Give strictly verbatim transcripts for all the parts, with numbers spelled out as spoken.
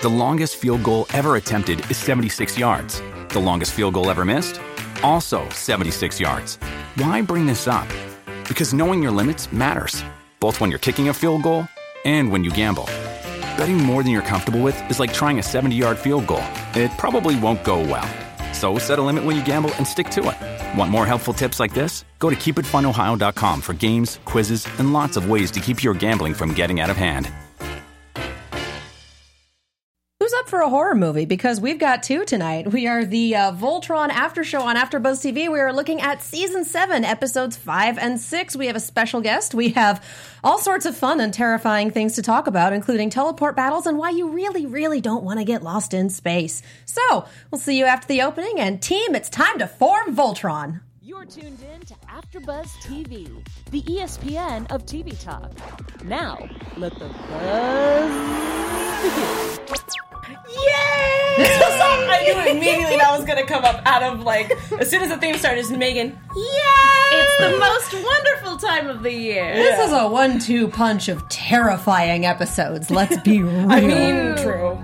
The longest field goal ever attempted is seventy-six yards. The longest field goal ever missed? Also seventy-six yards. Why bring this up? Because knowing your limits matters, both when you're kicking a field goal and when you gamble. Betting more than you're comfortable with is like trying a seventy-yard field goal. It probably won't go well. So set a limit when you gamble and stick to it. Want more helpful tips like this? Go to keep it fun ohio dot com for games, quizzes, and lots of ways to keep your gambling from getting out of hand. Who's up for a horror movie? Because we've got two tonight. We are the uh, Voltron After Show on AfterBuzz T V. We are looking at Season seven, Episodes five and six. We have a special guest. We have all sorts of fun and terrifying things to talk about, including teleport battles and why you really, really don't want to get lost in space. So, we'll see you after the opening. And team, it's time to form Voltron. You're tuned in to AfterBuzz T V, the E S P N of T V talk. Now, let the buzz begin. Yay! This was so, I knew immediately that was going to come up out of, like, as soon as the theme started, just Megan, yay! It's the most wonderful time of the year. This is a one two punch of terrifying episodes. Let's be real. I mean, true.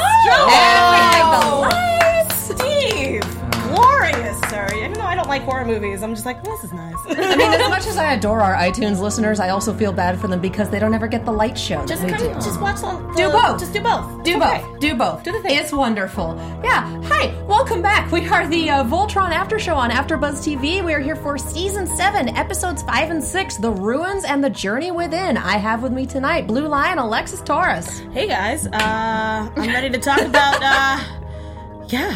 Oh! Oh! Steve! Glorious, sir. Even though I don't like horror movies, I'm just like, well, this is nice. I mean, as much as I adore our iTunes listeners, I also feel bad for them because they don't ever get the light show. Just that we come, do. just watch the, the... Do both. Just do both. Do It's both. okay. Do both. Do the thing. It's wonderful. Yeah. Hi. Welcome back. We are the uh, Voltron After Show on AfterBuzz T V. We are here for Season seven, Episodes five and six, The Ruins and the Journey Within. I have with me tonight Blue Lion, Alexis Taurus. Hey, guys. Uh, I'm ready to talk about, uh... Yeah.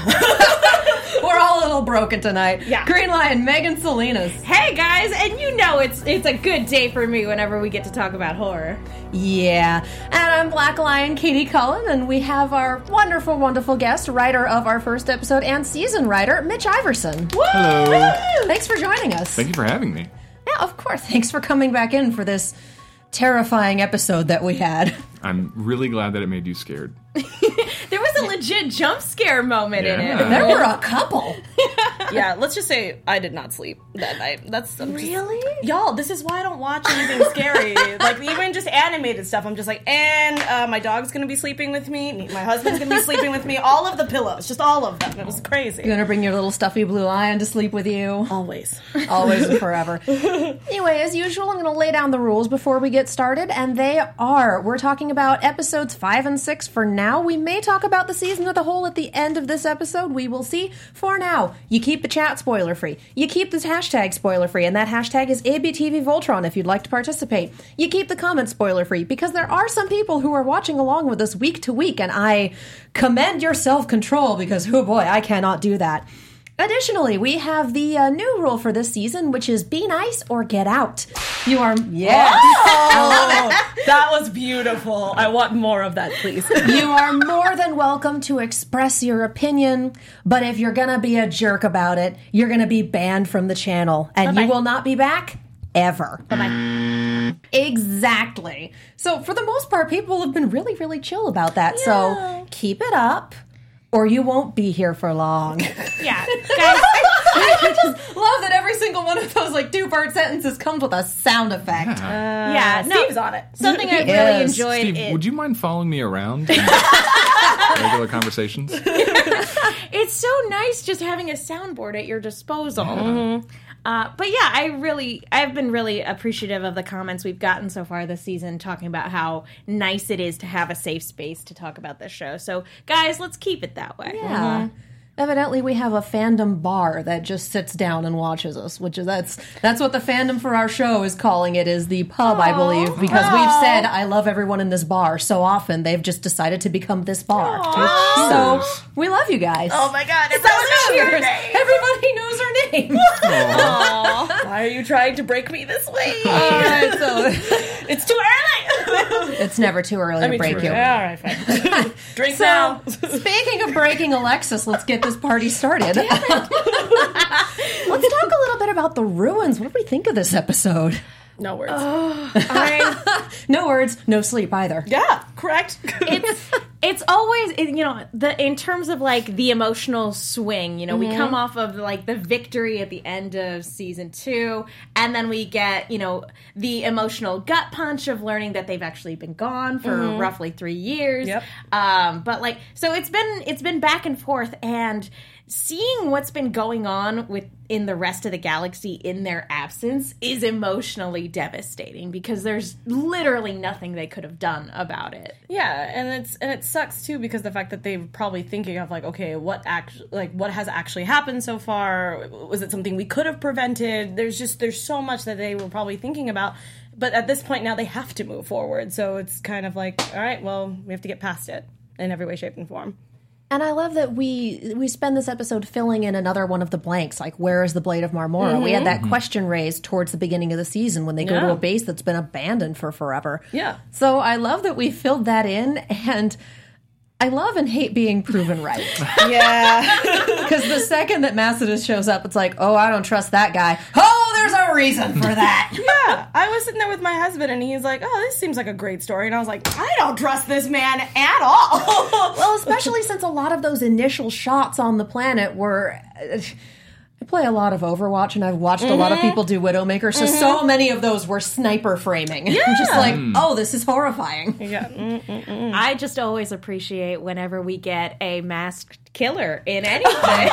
We're all a little broken tonight. Yeah. Green Lion, Megan Salinas. Hey guys, and you know it's it's a good day for me whenever we get to talk about horror. Yeah. And I'm Black Lion, Katie Cullen, and we have our wonderful, wonderful guest, writer of our first episode and season writer, Mitch Iverson. Hello. Thanks for joining us. Thank you for having me. Yeah, of course. Thanks for coming back in for this terrifying episode that we had. I'm really glad that it made you scared. There was a legit jump scare moment in Yeah. it. There were a couple. Yeah, let's just say I did not sleep that night. That's I'm just- Really? Y'all, this is why I don't watch anything scary. Like, even just animated stuff, I'm just like, and uh, my dog's gonna be sleeping with me, my husband's gonna be sleeping with me, all of the pillows, just all of them. It was crazy. You're gonna bring your little stuffy blue lion to sleep with you? Always. Always and forever. Anyway, as usual, I'm gonna lay down the rules before we get started, and they are, we're talking about episodes five and six for now. We may talk about the season as a whole at the end of this episode. We will see. For now, you keep the chat spoiler free. You keep this hashtag spoiler free, and that hashtag is A B T V Voltron if you'd like to participate. You keep the comments spoiler free because there are some people who are watching along with us week to week, and I commend your self-control because, oh boy, I cannot do that. Additionally, we have the uh, new rule for this season, which is be nice or get out. You are... Yes! Oh, that was beautiful. I want more of that, please. You are more than welcome to express your opinion, but if you're gonna be a jerk about it, you're gonna be banned from the channel, and Bye-bye. you will not be back ever. Bye-bye. Exactly. So for the most part, people have been really, really chill about that. Yeah. So keep it up, or you won't be here for long. Yeah, guys. I just love that every single one of those like two-part sentences comes with a sound effect. Yeah. yeah, Uh, no, Steve's on it. Something I He really is. enjoyed. Steve, it- would you mind following me around in regular conversations? It's so nice just having a soundboard at your disposal. Mm-hmm. Uh, but yeah, I really, I've been really appreciative of the comments we've gotten so far this season talking about how nice it is to have a safe space to talk about this show. So guys, let's keep it that way. Yeah. Evidently, we have a fandom bar that just sits down and watches us, which is that's that's what the fandom for our show is calling it, is the pub, I believe, because we've said I love everyone in this bar so often they've just decided to become this bar. So we love you guys. Oh my god, it's so Cheers. Everybody knows her name. Why are you trying to break me this way? All right, so It's too early. it's never too early I to mean, break true. you. All right, fine. Drink So, now. speaking of breaking Alexis, let's get this party started. Let's talk a little bit about the ruins. What do we think of this episode? No words. I, No words, no sleep either. Yeah, correct. it's it's always, you know, the in terms of like the emotional swing, you know, Mm-hmm. we come off of like the victory at the end of season two, and then we get, you know, the emotional gut punch of learning that they've actually been gone for Mm-hmm. roughly three years. Yep. Um, but like, so it's been it's been back and forth, and seeing what's been going on with in the rest of the galaxy in their absence is emotionally devastating because there's literally nothing they could have done about it. Yeah, and it's and it sucks too because the fact that they're probably thinking of like, okay, what act like what has actually happened so far? Was it something we could have prevented? There's just there's so much that they were probably thinking about, but at this point now they have to move forward. So it's kind of like, all right, well, we have to get past it in every way, shape, and form. And I love that we we spend this episode filling in another one of the blanks, like where is the Blade of Marmora? We had that question raised towards the beginning of the season when they go to Yeah. a base that's been abandoned for forever. Yeah. So I love that we filled that in, and I love and hate being proven right. Yeah. Because the second that Massadus shows up, it's like, oh, I don't trust that guy. Oh, there's a reason for that. Yeah, I was sitting there with my husband, and he's like, "Oh, this seems like a great story," and I was like, "I don't trust this man at all." Well, especially since a lot of those initial shots on the planet were. Uh, I play a lot of Overwatch, and I've watched a lot of people do Widowmaker, so so many of those were sniper framing. I'm just like, oh, this is horrifying. yeah, mm. I just always appreciate whenever we get a masked killer in anything.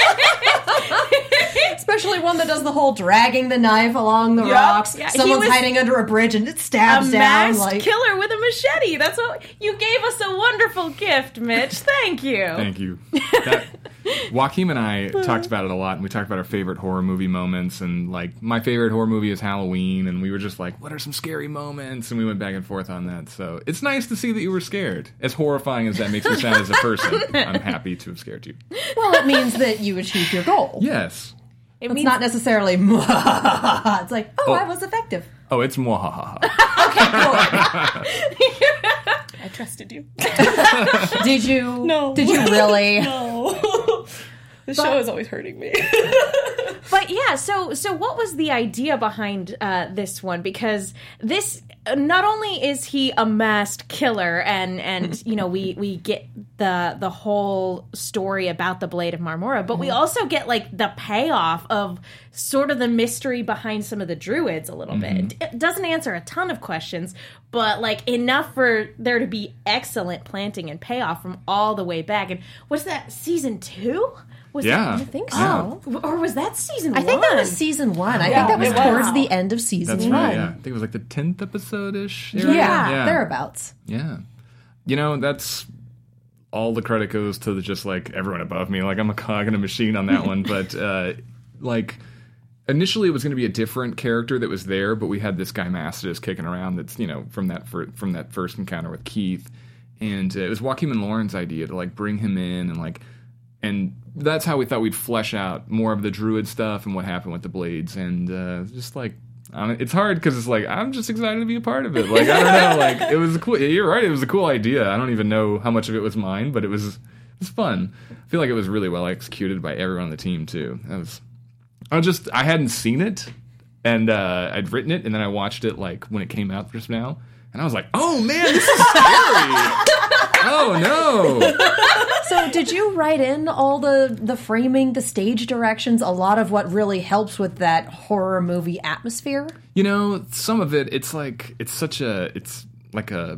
Especially one that does the whole dragging the knife along the Yep. rocks. Yeah, he Someone's was- hiding under a bridge, and it a stabs down. masked Like, killer with a machete. That's what you gave us, a wonderful gift, Mitch. Thank you. Thank you. That, Joaquin and I talked about it a lot, and we talked about our favorite horror movie moments, and like my favorite horror movie is Halloween, and we were just like, what are some scary moments? And we went back and forth on that. So it's nice to see that you were scared. As horrifying as that makes me sound as a person, I'm happy to have scared you. well, it means that you achieved your goal. Yes. It It's means not necessarily, it's like, oh, Oh. I was effective. Oh, it's mwahaha. I trusted you. Did you? No. Did you really? No, the show is always hurting me. But yeah, so so what was the idea behind uh, this one? Because this not only is he a masked killer, and and you know we we get the the whole story about the Blade of Marmora, but we also get like the payoff of sort of the mystery behind some of the druids a little bit. It doesn't answer a ton of questions, but like enough for there to be excellent planting and payoff from all the way back. And was that season two? Was Yeah. that, I think Yeah. so. or was that season I one? think that was season one. I Yeah, think that was it was. towards the end of season That's one. right, yeah. I think it was like the tenth episode-ish. Yeah, area. thereabouts. Yeah. You know, that's all the credit goes to the, just like everyone above me. Like I'm a cog in a machine on that one. But uh, like initially it was going to be a different character that was there, but we had this guy Massadus kicking around that's, you know, from that fir- from that first encounter with Keith. And uh, it was Joaquin and Lauren's idea to like bring him in and like, and that's how we thought we'd flesh out more of the druid stuff and what happened with the blades. And uh, just like, I mean, it's hard because it's like, I'm just excited to be a part of it. Like, I don't know, like, it was a cool, you're right, it was a cool idea. I don't even know how much of it was mine, but it was, it was fun. I feel like it was really well executed by everyone on the team, too. That was, I was just, I hadn't seen it, and uh, I'd written it, and then I watched it, like, when it came out just now, and I was like, oh, man, this is scary! Oh, no! So did you write in all the, the framing, the stage directions, a lot of what really helps with that horror movie atmosphere? You know, some of it, it's like, it's such a, it's like a,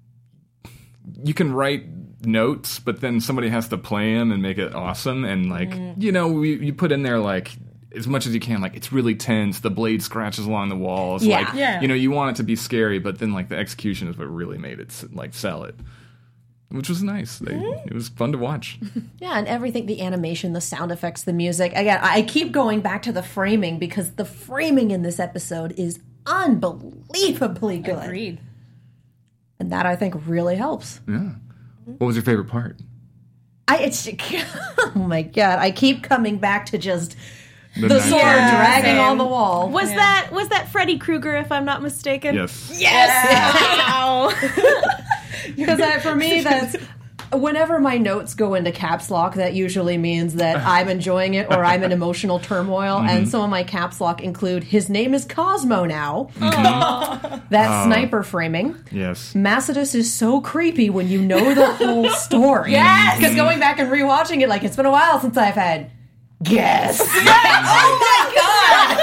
you can write notes, but then somebody has to play them and make it awesome. And like, you know, we, you put in there like, as much as you can, like, it's really tense, the blade scratches along the walls. Yeah. Like, Yeah. you know, you want it to be scary, but then like the execution is what really made it, like, sell it. Which was nice. They, it was fun to watch. Yeah, and everything, the animation, the sound effects, the music. Again, I keep going back to the framing because the framing in this episode is unbelievably good. Agreed. And that, I think, really helps. Yeah. What was your favorite part? I it's oh my god, I keep coming back to just the, knife sword dragging. dragging Same. on the wall. Was that was that Freddy Krueger, if I'm not mistaken? Yes. Yes! Wow. Because for me, that's whenever my notes go into caps lock, that usually means that I'm enjoying it or I'm in emotional turmoil. Mm-hmm. And some of my caps lock include, his name is Cosmo now. Mm-hmm. That oh. sniper framing. Yes. Massetus is so creepy when you know the whole story. Yes! Because going back and rewatching it, like, it's been a while since I've had guess. Yes! Oh my god!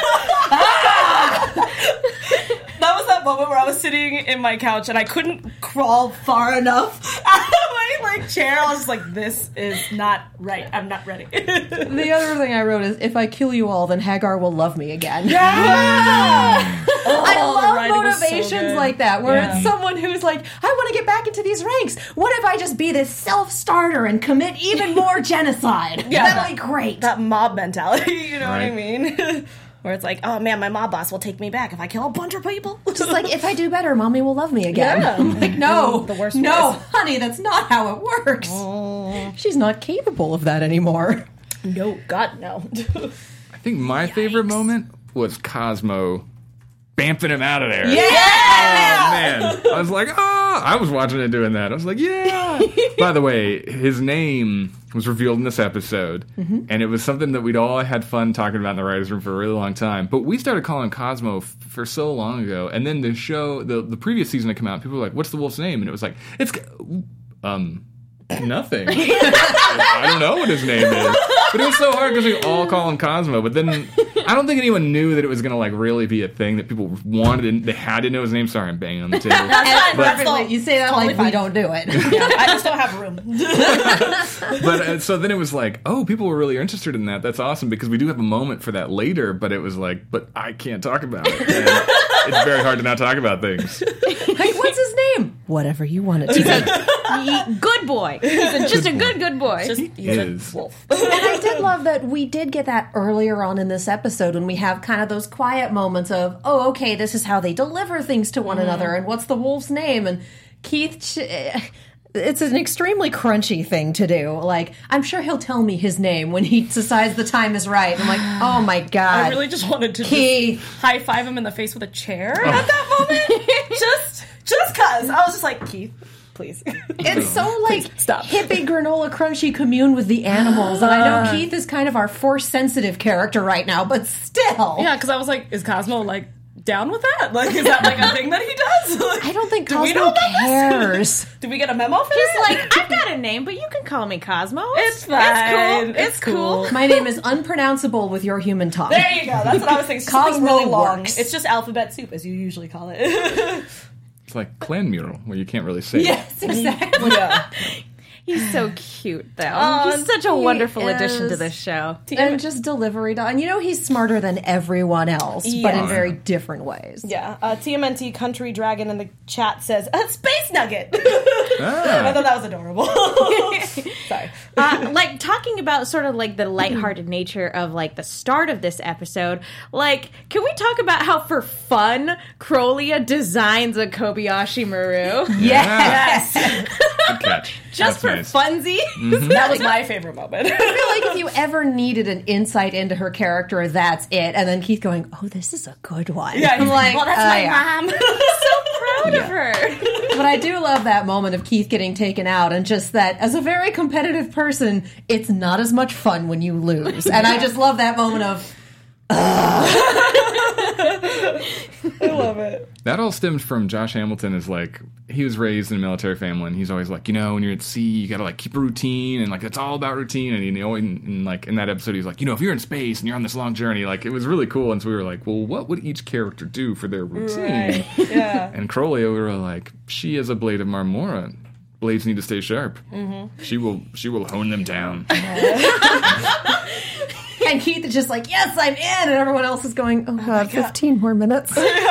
That was that moment where I was sitting in my couch and I couldn't crawl far enough out of my like chair. I was just like, this is not right. I'm not ready. The other thing I wrote is, if I kill you all, then Hagar will love me again. Yeah! Oh, I love motivations so like that, where yeah. it's someone who's like, I want to get back into these ranks. What if I just be this self-starter and commit even more genocide? Yeah, That'll that, be great. That mob mentality, you know right. what I mean? Where it's like, oh man, my mob boss will take me back if I kill a bunch of people. Just like, if I do better, mommy will love me again. Yeah. I'm like, no, the worst no, voice. honey, that's not how it works. Oh. She's not capable of that anymore. No, God, no. I think my Yikes. favorite moment was Cosmo bamfing him out of there. Yeah! Oh, man. I was like, oh, I was watching it doing that. I was like, yeah. By the way, his name was revealed in this episode, mm-hmm. and it was something that we'd all had fun talking about in the writers' room for a really long time. But we started calling Cosmo f- for so long ago, and then the show, the, the previous season had come out, people were like, what's the wolf's name? And it was like, it's, um... nothing. I don't know what his name is. But it was so hard because we all call him Cosmo. But then I don't think anyone knew that it was going to like really be a thing that people wanted. And they had to know his name. Sorry, I'm banging on the table. That's but, fine. You say that totally like fine. We don't do it. Yeah, I just don't have room. But uh, so then it was like, oh, people were really interested in that. That's awesome because we do have a moment for that later. But it was like, but I can't talk about it. And it's very hard to not talk about things. Hey, what's his name? Whatever you want it to be. Good boy. He's a, just a good, good boy. Just, he is. Wolf. And I did love that we did get that earlier on in this episode when we have kind of those quiet moments of, oh, okay, this is how they deliver things to one mm. another, and what's the wolf's name? And Keith, it's an extremely crunchy thing to do. Like, I'm sure he'll tell me his name when he decides the time is right. I'm like, oh my God. I really just wanted to Keith. Just high five him in the face with a chair oh. at that moment. just, just cause. I was just like, Keith. Please. It's so like Please, stop. hippie granola crunchy commune with the animals. And I know Keith is kind of our force sensitive character right now, but still. Yeah, because I was like, is Cosmo like down with that? Like, is that like a thing that he does? Like, I don't think Cosmo cares. Did we get a memo for He's that? like, I've got a name, but you can call me Cosmo. It's, it's fine. It's cool. It's, it's cool. cool. My name is unpronounceable with your human tongue. There you go. That's what I was saying. Cosmo really long. works. It's just alphabet soup, as you usually call it. It's like clan mural, where you can't really say yes, it. Yes, exactly. Yeah. He's so cute, though. Oh, he's such a he wonderful is. addition to this show. And just delivery. And you know he's smarter than everyone else, yeah. but in very different ways. Yeah. Uh, T M N T Country Dragon in the chat says, a space nugget! Ah. I thought that was adorable. Sorry. Uh, like, talking about sort of, like, the lighthearted nature of, like, the start of this episode, like, can we talk about how, for fun, Crowlea designs a Kobayashi Maru? Yes! Good catch. Just That's for nice. funsies? Mm-hmm. That was my favorite moment. I feel like if you ever needed an insight into her character, that's it. And then Keith going, oh, this is a good one. Yeah, I'm like, well, that's uh, my yeah. mom. So proud Yeah. of her. But I do love that moment of Keith getting taken out, and just that, as a very competitive person, it's not as much fun when you lose. And I just love that moment of, I love it. That all stemmed from Josh Hamilton. Is like, he was raised in a military family, and he's always like, you know, when you're at sea, you gotta like keep a routine, and like it's all about routine. And you know, in, in like in that episode, he's like, you know, if you're in space and you're on this long journey, like it was really cool. And so we were like, well, what would each character do for their routine? Right. Yeah. And Crowlea, we were like, she is a blade of Marmora. Blades need to stay sharp. Mm-hmm. She will. She will hone them down. and Keith is just like, yes, I'm in, and everyone else is going, oh, God, fifteen more minutes.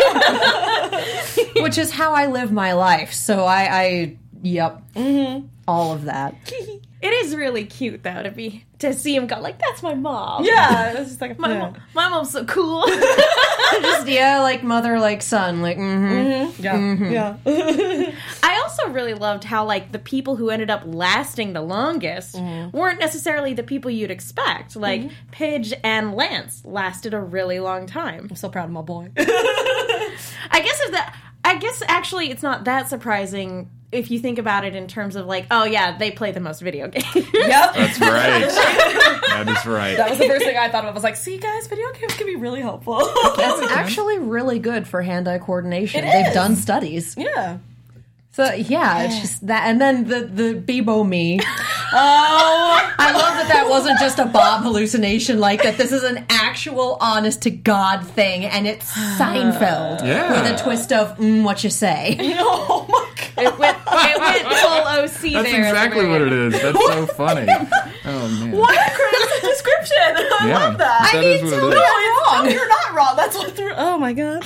Which is how I live my life. So I, I yep, mm-hmm. all of that. It is really cute, though, to be to see him go like, "That's my mom." Yeah, it's just like my yeah. mom. My mom's so cool. Just yeah, like mother, like son, like mm-hmm. Mm-hmm. Yeah, mm-hmm. yeah. I also really loved how like the people who ended up lasting the longest mm-hmm. weren't necessarily the people you'd expect. Like mm-hmm. Pidge and Lance lasted a really long time. I'm so proud of my boy. I guess if that. I guess actually it's not that surprising if you think about it in terms of like, oh yeah, they play the most video games. Yep. That's right. That is right. That was the first thing I thought of. I was like, see, guys, video games can be really helpful. That's actually really good for hand-eye coordination. It They've is. done studies. Yeah. So yeah, it's just that, and then the the Bebo me. Oh, I love that that wasn't just a Bob hallucination. Like that, this is an actual, honest to God thing, and it's Seinfeld Yeah. with a twist of mm, what you say. oh my god. It went, it went full O C That's there. at the exactly very what it end. is. That's so funny. Oh man. What a crazy description. I Yeah, love that. that is what it is. No, it's, no, you're not wrong. That's what threw. Oh my god.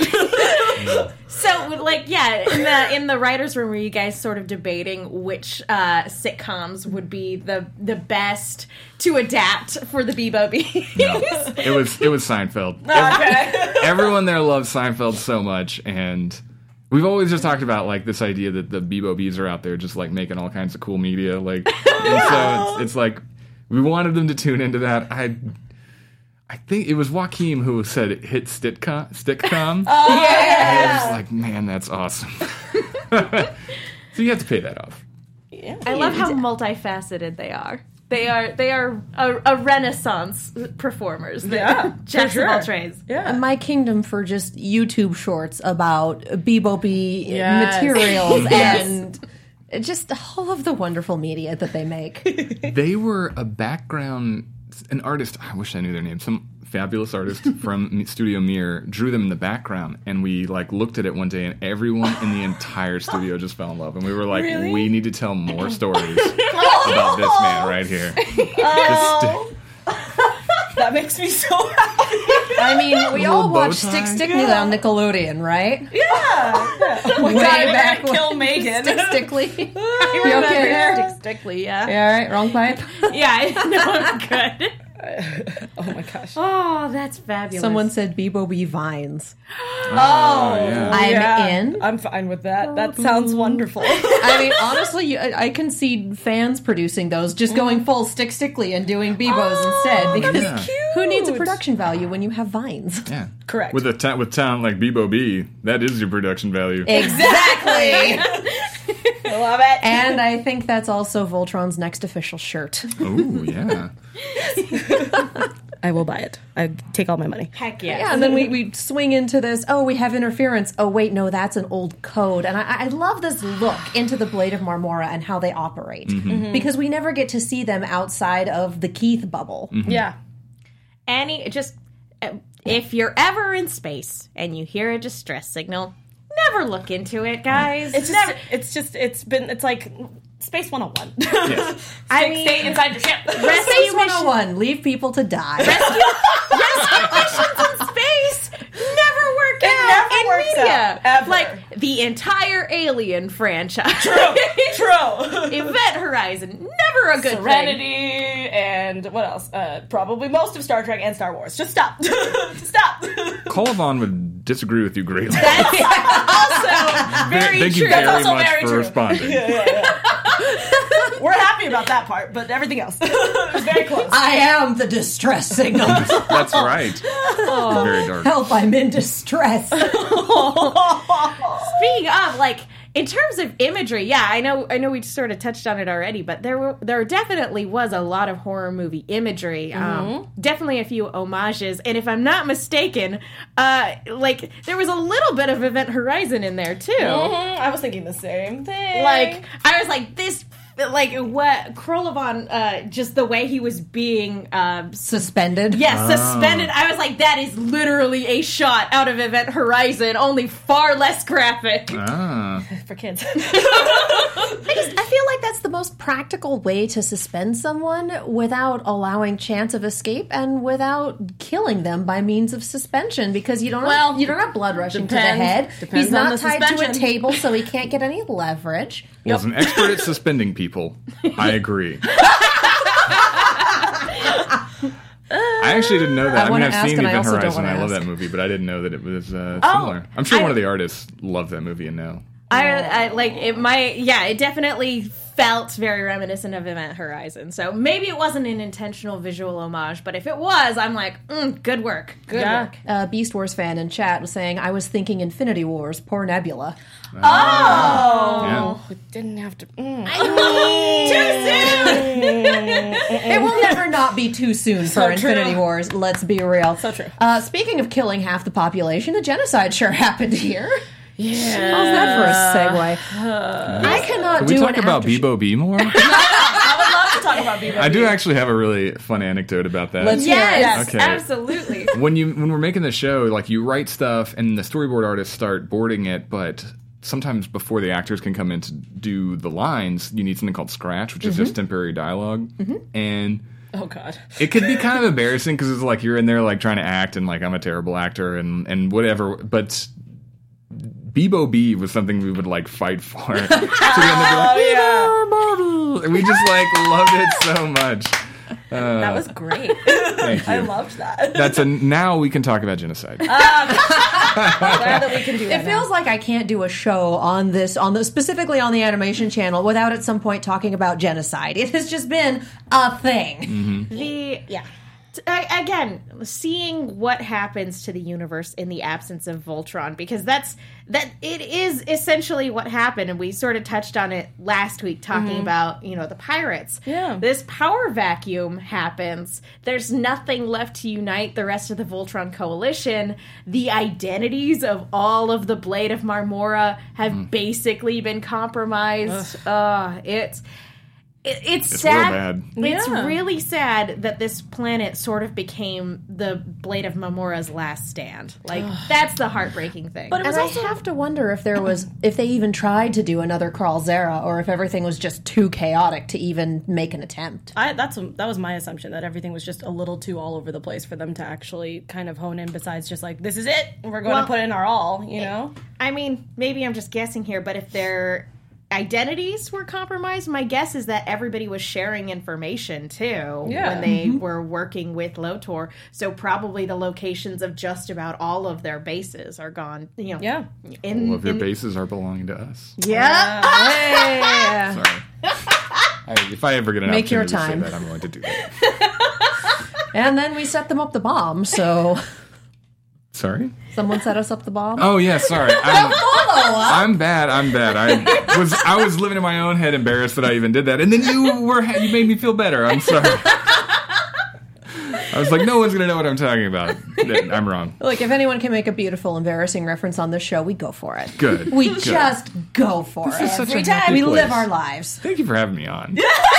So, like, yeah, in the in the writers' room, were you guys sort of debating which uh, sitcoms would be the the best to adapt for the Bebo Bees? No, it was it was Seinfeld. Okay. Everyone there loves Seinfeld so much, and we've always just talked about like this idea that the Bebo Bees are out there just like making all kinds of cool media, like, and so it's, it's like we wanted them to tune into that. I. I think it was Joaquin who said it hit Stitcom. Stitcom. Oh yeah. And I was like, man, that's awesome. So you have to pay that off. I love how multifaceted they are. They are they are a, a renaissance performers. They're Yeah, jacks for of all sure. trades. Yeah. My kingdom for just YouTube shorts about Bebo Bee Yes. materials and just all of the wonderful media that they make. They were a background, an artist. I wish I knew their name. Some fabulous artist from Studio Mir drew them in the background, and we like looked at it one day, and everyone in the entire studio just fell in love, and we were like, Really? we need to tell more stories about this man right here. Oh. That makes me so happy. I mean, we Little all bow watched tie. Stick Stick Me on Nickelodeon, right? Yeah. Way gotta back when- kill Megan. Stick Stickly. You Remember okay? Stick Stickly, yeah. Yeah, all right, wrong pipe. Yeah, I know, I'm good. Oh my gosh. Oh, that's fabulous. Someone said Bebo Bee Vines. Oh, yeah. I'm Yeah. in. I'm fine with that. That sounds wonderful. I mean, honestly, you, I, I can see fans producing those, just going full Stick Stickly and doing Bebos instead. Because Yeah. who needs a production value when you have Vines? Yeah. Correct. With a ta- with talent like Bebo Bee, that is your production value. Exactly. I love it. And I think that's also Voltron's next official shirt. Oh, yeah. I will buy it. I take all my money. Heck yeah. Yeah, and then we, we swing into this, oh, we have interference. Oh, wait, no, that's an old code. And I, I love this look into the Blade of Marmora and how they operate. Because we never get to see them outside of the Keith bubble. Yeah. Any, just, uh, if you're ever in space and you hear a distress signal, never look into it, guys. It's just, it's just, it's been, it's like Space one oh one. Yes. I mean, Stay inside your ship. Space rescue one mission, oh one, leave people to die. rescue missions in space never work It out never in works media. out, ever. Like the entire Alien franchise. True. True. Event Horizon, never a good thing. Serenity and what else? Uh, probably most of Star Trek and Star Wars. Just stop. stop. Colavan would disagree with you greatly. Also, very Thank true. you very That's also much very for true. responding. We're happy about that part, but everything else is very close. I am the distress signal. That's right. Very dark. Help, I'm in distress. Speaking of, like, in terms of imagery, yeah, I know, I know, we sort of touched on it already, but there were, there definitely was a lot of horror movie imagery. Um, definitely a few homages, and if I'm not mistaken, uh, like there was a little bit of Event Horizon in there too. Mhm, I was thinking the same thing. Like, I was like, this, like, what Krolovan, uh, just the way he was being, uh, Suspended. yes, suspended. I was like, that is literally a shot out of Event Horizon, only far less graphic. Ah. for kids. I just I feel like that's the most practical way to suspend someone without allowing chance of escape and without killing them by means of suspension, because you don't Well, have, you don't have blood rushing depends- to the head. depends He's on not the tied to a suspension. table, so he can't get any leverage. Well, as an expert at suspending people, I agree. I actually didn't know that. I I, mean, wanna I've ask seen and I Event also don't Horizon. wanna I love ask. that movie, but I didn't know that it was uh, Oh, similar. I'm sure I- one of the artists loved that movie and know. I, I like it. My yeah, it definitely felt very reminiscent of Event Horizon. So maybe it wasn't an intentional visual homage, but if it was, I'm like, mm, good work, good Yeah. work. A Beast Wars fan in chat was saying, I was thinking Infinity Wars, poor Nebula. Oh, Yeah. We didn't have to. Mm. It will never not be too soon for So Infinity true. Wars, let's be real. So true. Uh, speaking of killing half the population, a genocide sure happened here. Yeah. How's that for a segue? I cannot Can we do talk an about after sh- Bebo B more? I would love to talk about Bebo. I do actually have a really fun anecdote about that. Let's hear it. yes, Okay. absolutely. when you when we're making the show, like you write stuff and the storyboard artists start boarding it, but sometimes before the actors can come in to do the lines, you need something called scratch, which is just temporary dialogue. And Oh God. it could be kind of embarrassing because it's like you're in there like trying to act and like I'm a terrible actor and and whatever, but Bebo B was something we would like fight for. So we end up being like, Bebo Marvel! And we just like loved it so much. Uh, That was great. thank you. I loved that. That's a now we can talk about genocide. Glad that we can do that. It feels like I can't do a show on this, on the specifically on the animation channel, without at some point talking about genocide. It has just been a thing. The Yeah. t- I- again, seeing what happens to the universe in the absence of Voltron, because that's that it is essentially what happened, and we sort of touched on it last week talking about, you know, the pirates. Yeah. This power vacuum happens. There's nothing left to unite the rest of the Voltron coalition. The identities of all of the Blade of Marmora have basically been compromised. Uh, it's it, it's, It's sad. real bad. It's Yeah. really sad that this planet sort of became the Blade of Marmora's last stand. Like, that's the heartbreaking thing. But it was And also I have to wonder if there was, if they even tried to do another Carl Zera, or if everything was just too chaotic to even make an attempt. I, that's that was my assumption, that everything was just a little too all over the place for them to actually kind of hone in. Besides just like, this is it, we're going Well, to put in our all, you know. I mean, maybe I'm just guessing here, but if their identities were compromised, my guess is that everybody was sharing information too Yeah. when they were working with Lotor. So probably the locations of just about all of their bases are gone. You know, Yeah. in, All of your in- bases are belonging to us. Yeah. Yeah. Sorry. I, if I ever get an Make your opportunity time. to say that, I'm going to do that. And then we set them up the bomb, so Sorry? someone set us up the bomb. Oh, yeah, sorry. I'm, I'm bad. I'm bad. I was I was living in my own head, embarrassed that I even did that. And then you were you made me feel better. I'm sorry. I was like, no one's going to know what I'm talking about. I'm wrong. Look, if anyone can make a beautiful, embarrassing reference on this show, we go for it. Good. We Good. just go for it. is such Every a time happy we live place. our lives. Thank you for having me on.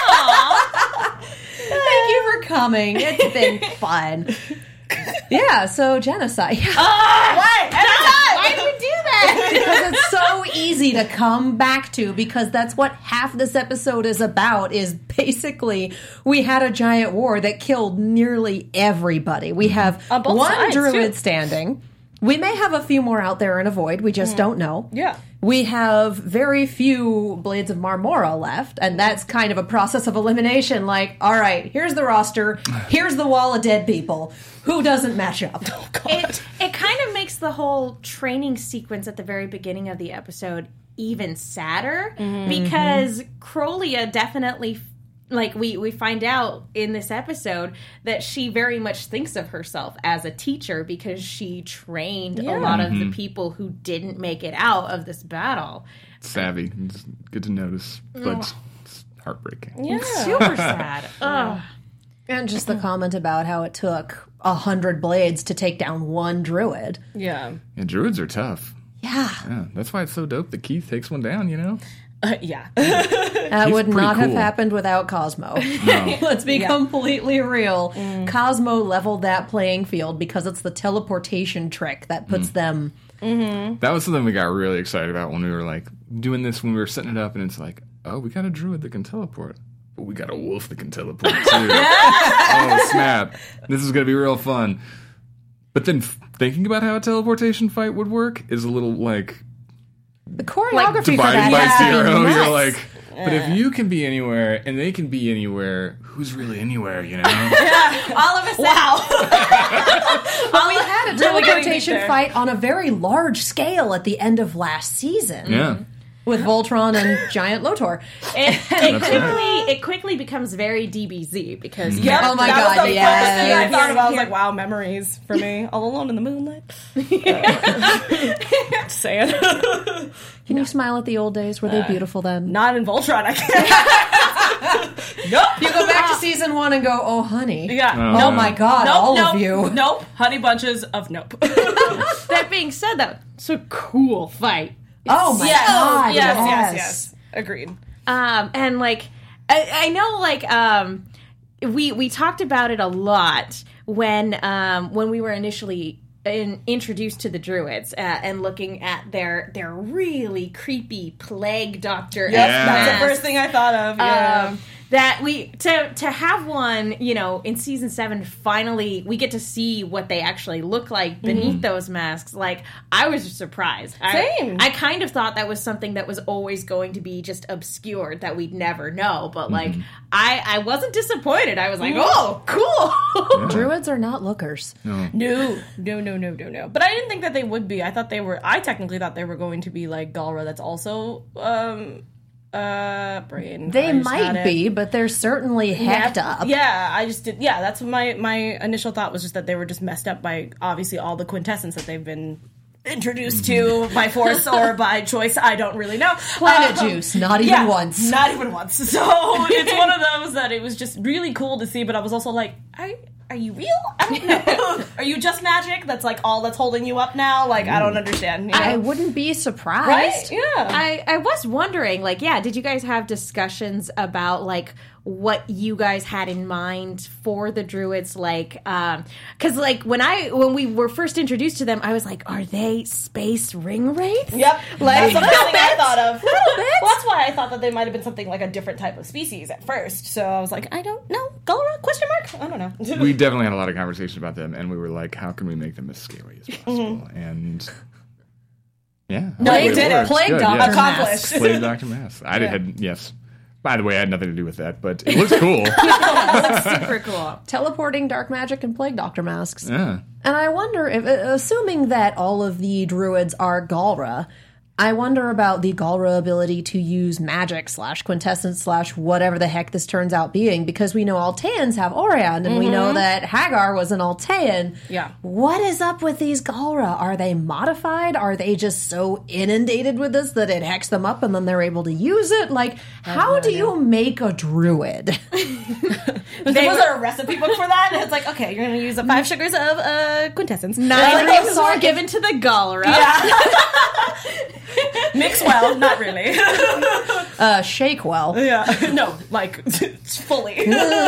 Thank you for coming. It's been fun. Yeah, so genocide. Why do we do that? Because it's so easy to come back to, because that's what half this episode is about, is basically we had a giant war that killed nearly everybody. We have On both one sides, druid too. standing. We may have a few more out there in a void. We just don't know. Yeah. We have very few Blades of Marmora left, and that's kind of a process of elimination. Like, all right, here's the roster. Here's the wall of dead people. Who doesn't match up? It it kind of makes the whole training sequence at the very beginning of the episode even sadder, because Crolia definitely, like we we find out in this episode that she very much thinks of herself as a teacher, because she trained a lot of the people who didn't make it out of this battle. Savvy. It's good to notice, but it's heartbreaking. Yeah. Super sad. Ugh. And just the comment about how it took a hundred blades to take down one druid. Yeah. Yeah, druids are tough. Yeah. Yeah, that's why it's so dope that Keith takes one down, you know? Uh, yeah. That He's would pretty not have cool. happened without Cosmo. No. Let's be completely real. Cosmo leveled that playing field because it's the teleportation trick that puts them. That was something we got really excited about when we were like doing this, when we were setting it up, and it's like, oh, we got a druid that can teleport. But we got a wolf that can teleport too. Oh, snap. This is going to be real fun. But then f- thinking about how a teleportation fight would work is a little like The choreography for divided that by has to be zero. nuts. You're like, but if you can be anywhere and they can be anywhere, who's really anywhere, you know? All of a sudden, wow. But we had a Really getting teleportation deep there. fight on a very large scale at the end of last season. Yeah. with Voltron and Giant Lotor. It, it That's quickly right. it quickly becomes very D B Z because Mm-hmm. Yep, Oh my that God, was the yes. first thing I thought about. I was Here- like, wow, memories for me. All alone in the moonlight. Uh, saying. Can you smile at the old days? Were they beautiful then? Not in Voltron, I can't. Nope. You go back to season one and go, oh, honey. Yeah. Oh, Oh no. my God, Nope, all nope, of you. Nope. Honey bunches of nope. that being said, though, it's a cool fight. Oh my yes, God, yes, yes. yes, yes. Agreed. Um, and like, I, I know, like, um, we we talked about it a lot when um, when we were initially in, introduced to the druids uh, and looking at their their really creepy plague doctor. Yep, Yeah. that's the masks. first thing I thought of. Yeah. Um, that we to to have one, you know, in season seven, finally we get to see what they actually look like beneath Mm-hmm. those masks. Like, I was surprised. I, Same. I kind of thought that was something that was always going to be just obscured, that we'd never know. But like, I I wasn't disappointed. I was like, oh, cool. Druids are not lookers. No, no, no, no, no, no. But I didn't think that they would be. I thought they were. I technically thought they were going to be like Galra. That's also um uh brain. They I just had might it. be, but they're certainly hecked Yeah, up. Yeah, I just did. Yeah, that's my my initial thought was just that they were just messed up by obviously all the quintessence that they've been introduced to by force or by choice. I don't really know. Planet Um, juice, not even yeah, once. Not even once. So it's one of those that it was just really cool to see, but I was also like, I. Are you real? I don't know. Are you just magic? That's like all that's holding you up now? Like, I don't understand. You know? I wouldn't be surprised. Right? Yeah. I, I was wondering, like, yeah, did you guys have discussions about, like, what you guys had in mind for the druids? Like, um, because, like, when I, when we were first introduced to them, I was like, are they space ring wraiths? Yep. Like, That's the first thing I bit. thought of. Little bit. Well, that's why I thought that they might have been something like a different type of species at first. So I was like, I don't know. Galra? Question mark? I don't know. We definitely had a lot of conversation about them, and we were like, how can we make them as scary as possible? And yeah. No, you it did it. works. Plague Good, Doctor yeah. Accomplished. Plague Doctor Mask. I did, had, yes. By the way, I had nothing to do with that, but it looks cool. Super cool. Teleporting dark magic and plague doctor masks. Yeah. And I wonder if, uh, assuming that all of the druids are Galra, I wonder about the Galra ability to use magic slash quintessence slash whatever the heck this turns out being, because we know Alteans have Orion, and we know that Hagar was an Altean. Yeah. What is up with these Galra? Are they modified? Are they just so inundated with this that it hacks them up and then they're able to use it? Like, how do you make a druid? Was there a recipe book for that? And it's like, okay, you're going to use the five sugars of uh, quintessence. Nine Like, rings were given to the Galra. Mix well, not really. uh, shake well. Yeah. No, like, fully.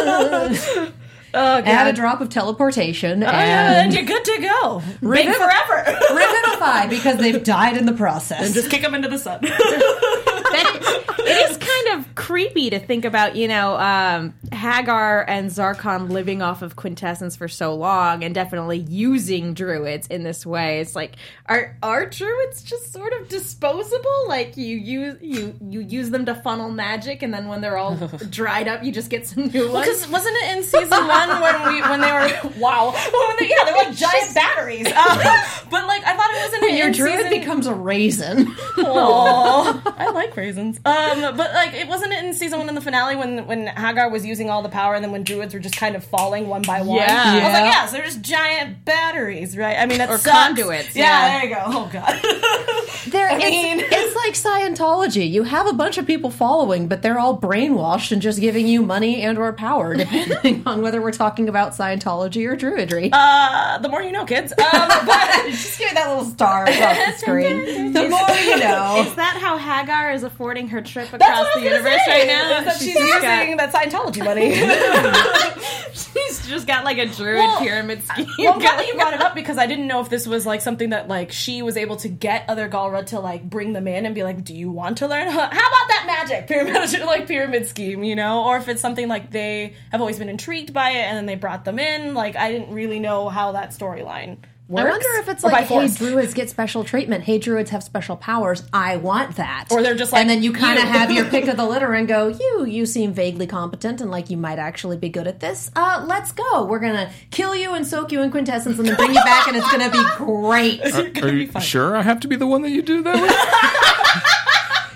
Add a drop of teleportation and and you're good to go. Big Revivify. forever. revivify because they've died in the process. And just kick them into the sun. That, it is kind of creepy to think about, you know, um, Hagar and Zarkon living off of quintessence for so long and definitely using druids in this way. It's like, are are druids just sort of disposable? Like, you use you you use them to funnel magic, and then when they're all dried up, you just get some new ones? Because wasn't it in season one when we when they were wow when they, yeah they're like giant batteries um, but like I thought it wasn't when your in druid season, becomes a raisin. Aw, I like raisins. Um, but like it wasn't in season one in the finale when when Hagar was using all the power, and then when druids were just kind of falling one by one. Yeah. I was like, Yeah. yeah, so they're just giant batteries, right? I mean, that Or sucks. conduits, Yeah, yeah. there you go. Oh god. There, I it's, mean- it's like Scientology. You have a bunch of people following, but they're all brainwashed and just giving you money and or power, depending on whether we're talking about Scientology or Druidry. Uh, the more you know, kids. Um, but just give me that little star across the screen. The more you know. Is that how Hagar is affording her trip that's across what I the was gonna universe say, right now? is that she's, just using got, that Scientology money. she's just got like a druid Well, pyramid scheme. Well, I'm glad that going you brought it up because I didn't know if this was like something that like she was able to get other Galra to like bring them in and be like, "Do you want to learn? How about that magic pyramid like pyramid scheme?" You know, or if it's something like they have always been intrigued by it and then they brought them in. Like I didn't really know how that storyline works. I wonder if it's Or by like, hey, force. druids get special treatment. Hey, druids have special powers. I want that. Or they're just like, and then you kind of you. have your pick of the litter and go, you, you seem vaguely competent and like you might actually be good at this. Uh, let's go. We're gonna kill you and soak you in quintessence and then bring you back, and it's gonna be great. Are, are you sure I have to be the one that you do that with?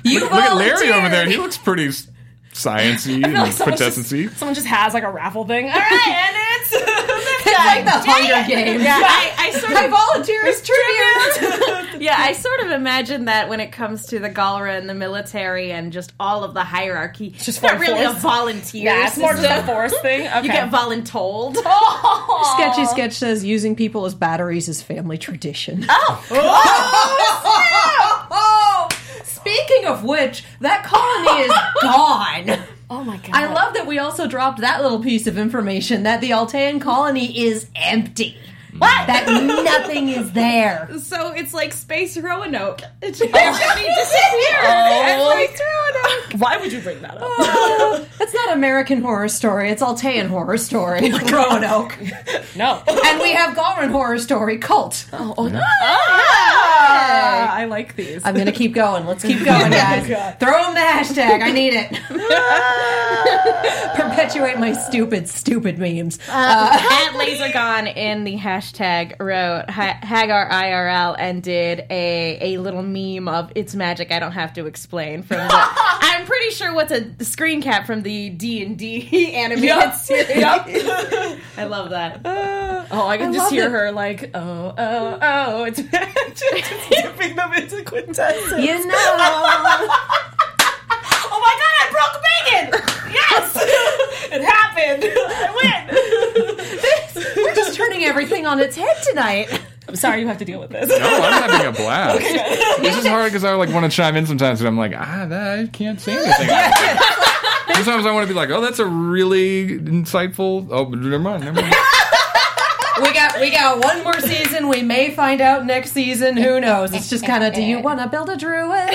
You Look at Larry volunteered. over there. He looks pretty s- sciencey and Like someone princessy. just, someone just has like a raffle thing. All right, and it's this It's guy. like the Hunger Games. Yeah, I, I sort My of volunteer is tribute. yeah, I sort of imagine that when it comes to the Galra and the military and just all of the hierarchy, it's just not full really force? a volunteer. Yeah, it's more just a system. force thing. Okay. You get voluntold. Sketchy Sketch says using people as batteries is family tradition. Oh, Oh, speaking of which, that colony is gone. Oh my god. I love that we also dropped that little piece of information that the Altean colony is empty. What? That nothing is there. so it's like Space Roanoke. It's everybody disappeared. Oh. Space Roanoke. Why would you bring that up? It's not American Horror Story, it's Altean Horror Story. Roanoke. No. And we have Galran Horror Story, Cult. Ah, I like these. I'm gonna keep going. Let's keep going, guys. God. Throw them the hashtag. I need it. Perpetuate my stupid, stupid memes. At LaserGone in the hashtag wrote ha- Hagar I R L and did a, a little meme of "It's magic, I don't have to explain" from the I'm pretty sure what's a screen cap from the D and D animated Yep. series. Yep. I love that. Oh, I can I just love hear it. her like, oh, oh, oh, it's magic. Just dipping them into quintessence. You know. Oh my god, I broke bacon! Yes! It happened! I win! We're just turning everything on its head tonight. I'm sorry you have to deal with this. No, I'm having a blast. This is hard because I like want to chime in sometimes, and I'm like, ah, that, I can't say anything. Sometimes I want to be like, oh, that's a really insightful. Oh, but never mind, never mind. We got we got one more season. We may find out next season. Who knows? It's just kind of, do you want to build a druid?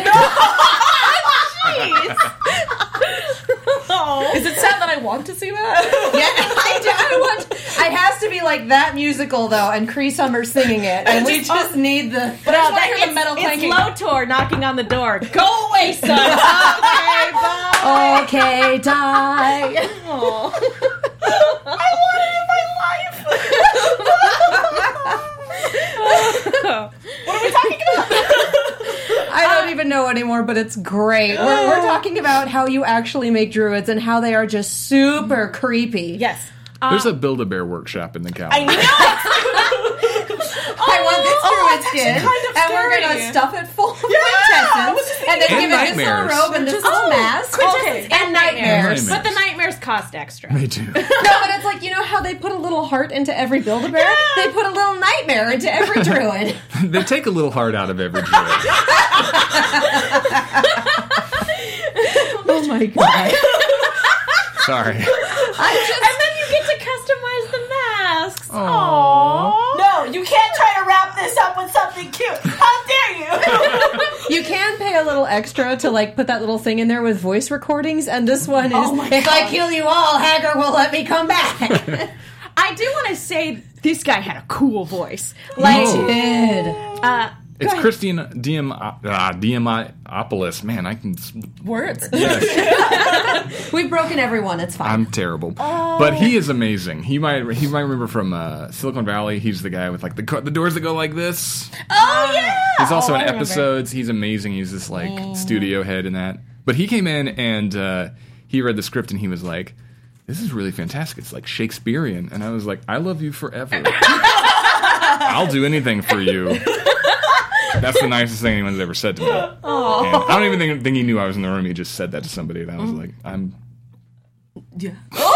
Is it sad that I want to see that? Yeah, I, do, I want. It has to be like that musical though, and Cree Summer singing it, and we just need the. But I No, just want to that- hear the metal it's, it's clanking. Lotor knocking on the door. Go away, son. Okay, bye. Okay, die. I want it in my life! What are we talking about? I don't even know anymore, but it's great. We're, we're talking about how you actually make druids and how they are just super creepy. Yes. There's a Build-A-Bear workshop in the Cal. I know! I want this druid that's skin, actually kind of and we're scary. gonna stuff it full of I was quintessence, just and then thinking- give it And this little nightmares. robe and this little mask. Okay. And nightmares. Nightmares. But the nightmares cost extra. They do. No, but it's like, you know how they put a little heart into every Build-A-Bear? They put a little nightmare into every druid. They take a little heart out of every druid. Oh my god. Sorry. I just, And then you get to customize the masks. Aww. No, you can't try to wrap this up with something cute. How dare you? you can pay a little extra to like put that little thing in there with voice recordings, and this one is, Oh my if I God. kill you all, Hagar will let me come back. I do want to say this guy had a cool voice. Like, No. Did. uh, It's Christine Diem, uh, Diamopoulos. Man, I can. Words. Yes, We've broken everyone, it's fine. I'm terrible. But he is amazing. He might he might remember from uh, Silicon Valley. He's the guy with like the co- the doors that go like this. Oh, yeah! He's also Oh, in I remember. episodes. He's amazing. He's this like studio head in that. But he came in and uh, he read the script and he was like, "This is really fantastic. It's like Shakespearean." And I was like, "I love you forever. I'll do anything for you." That's the nicest thing anyone's ever said to me. And I don't even think, think he knew I was in the room. He just said that to somebody, and I was like, "I'm." Yeah.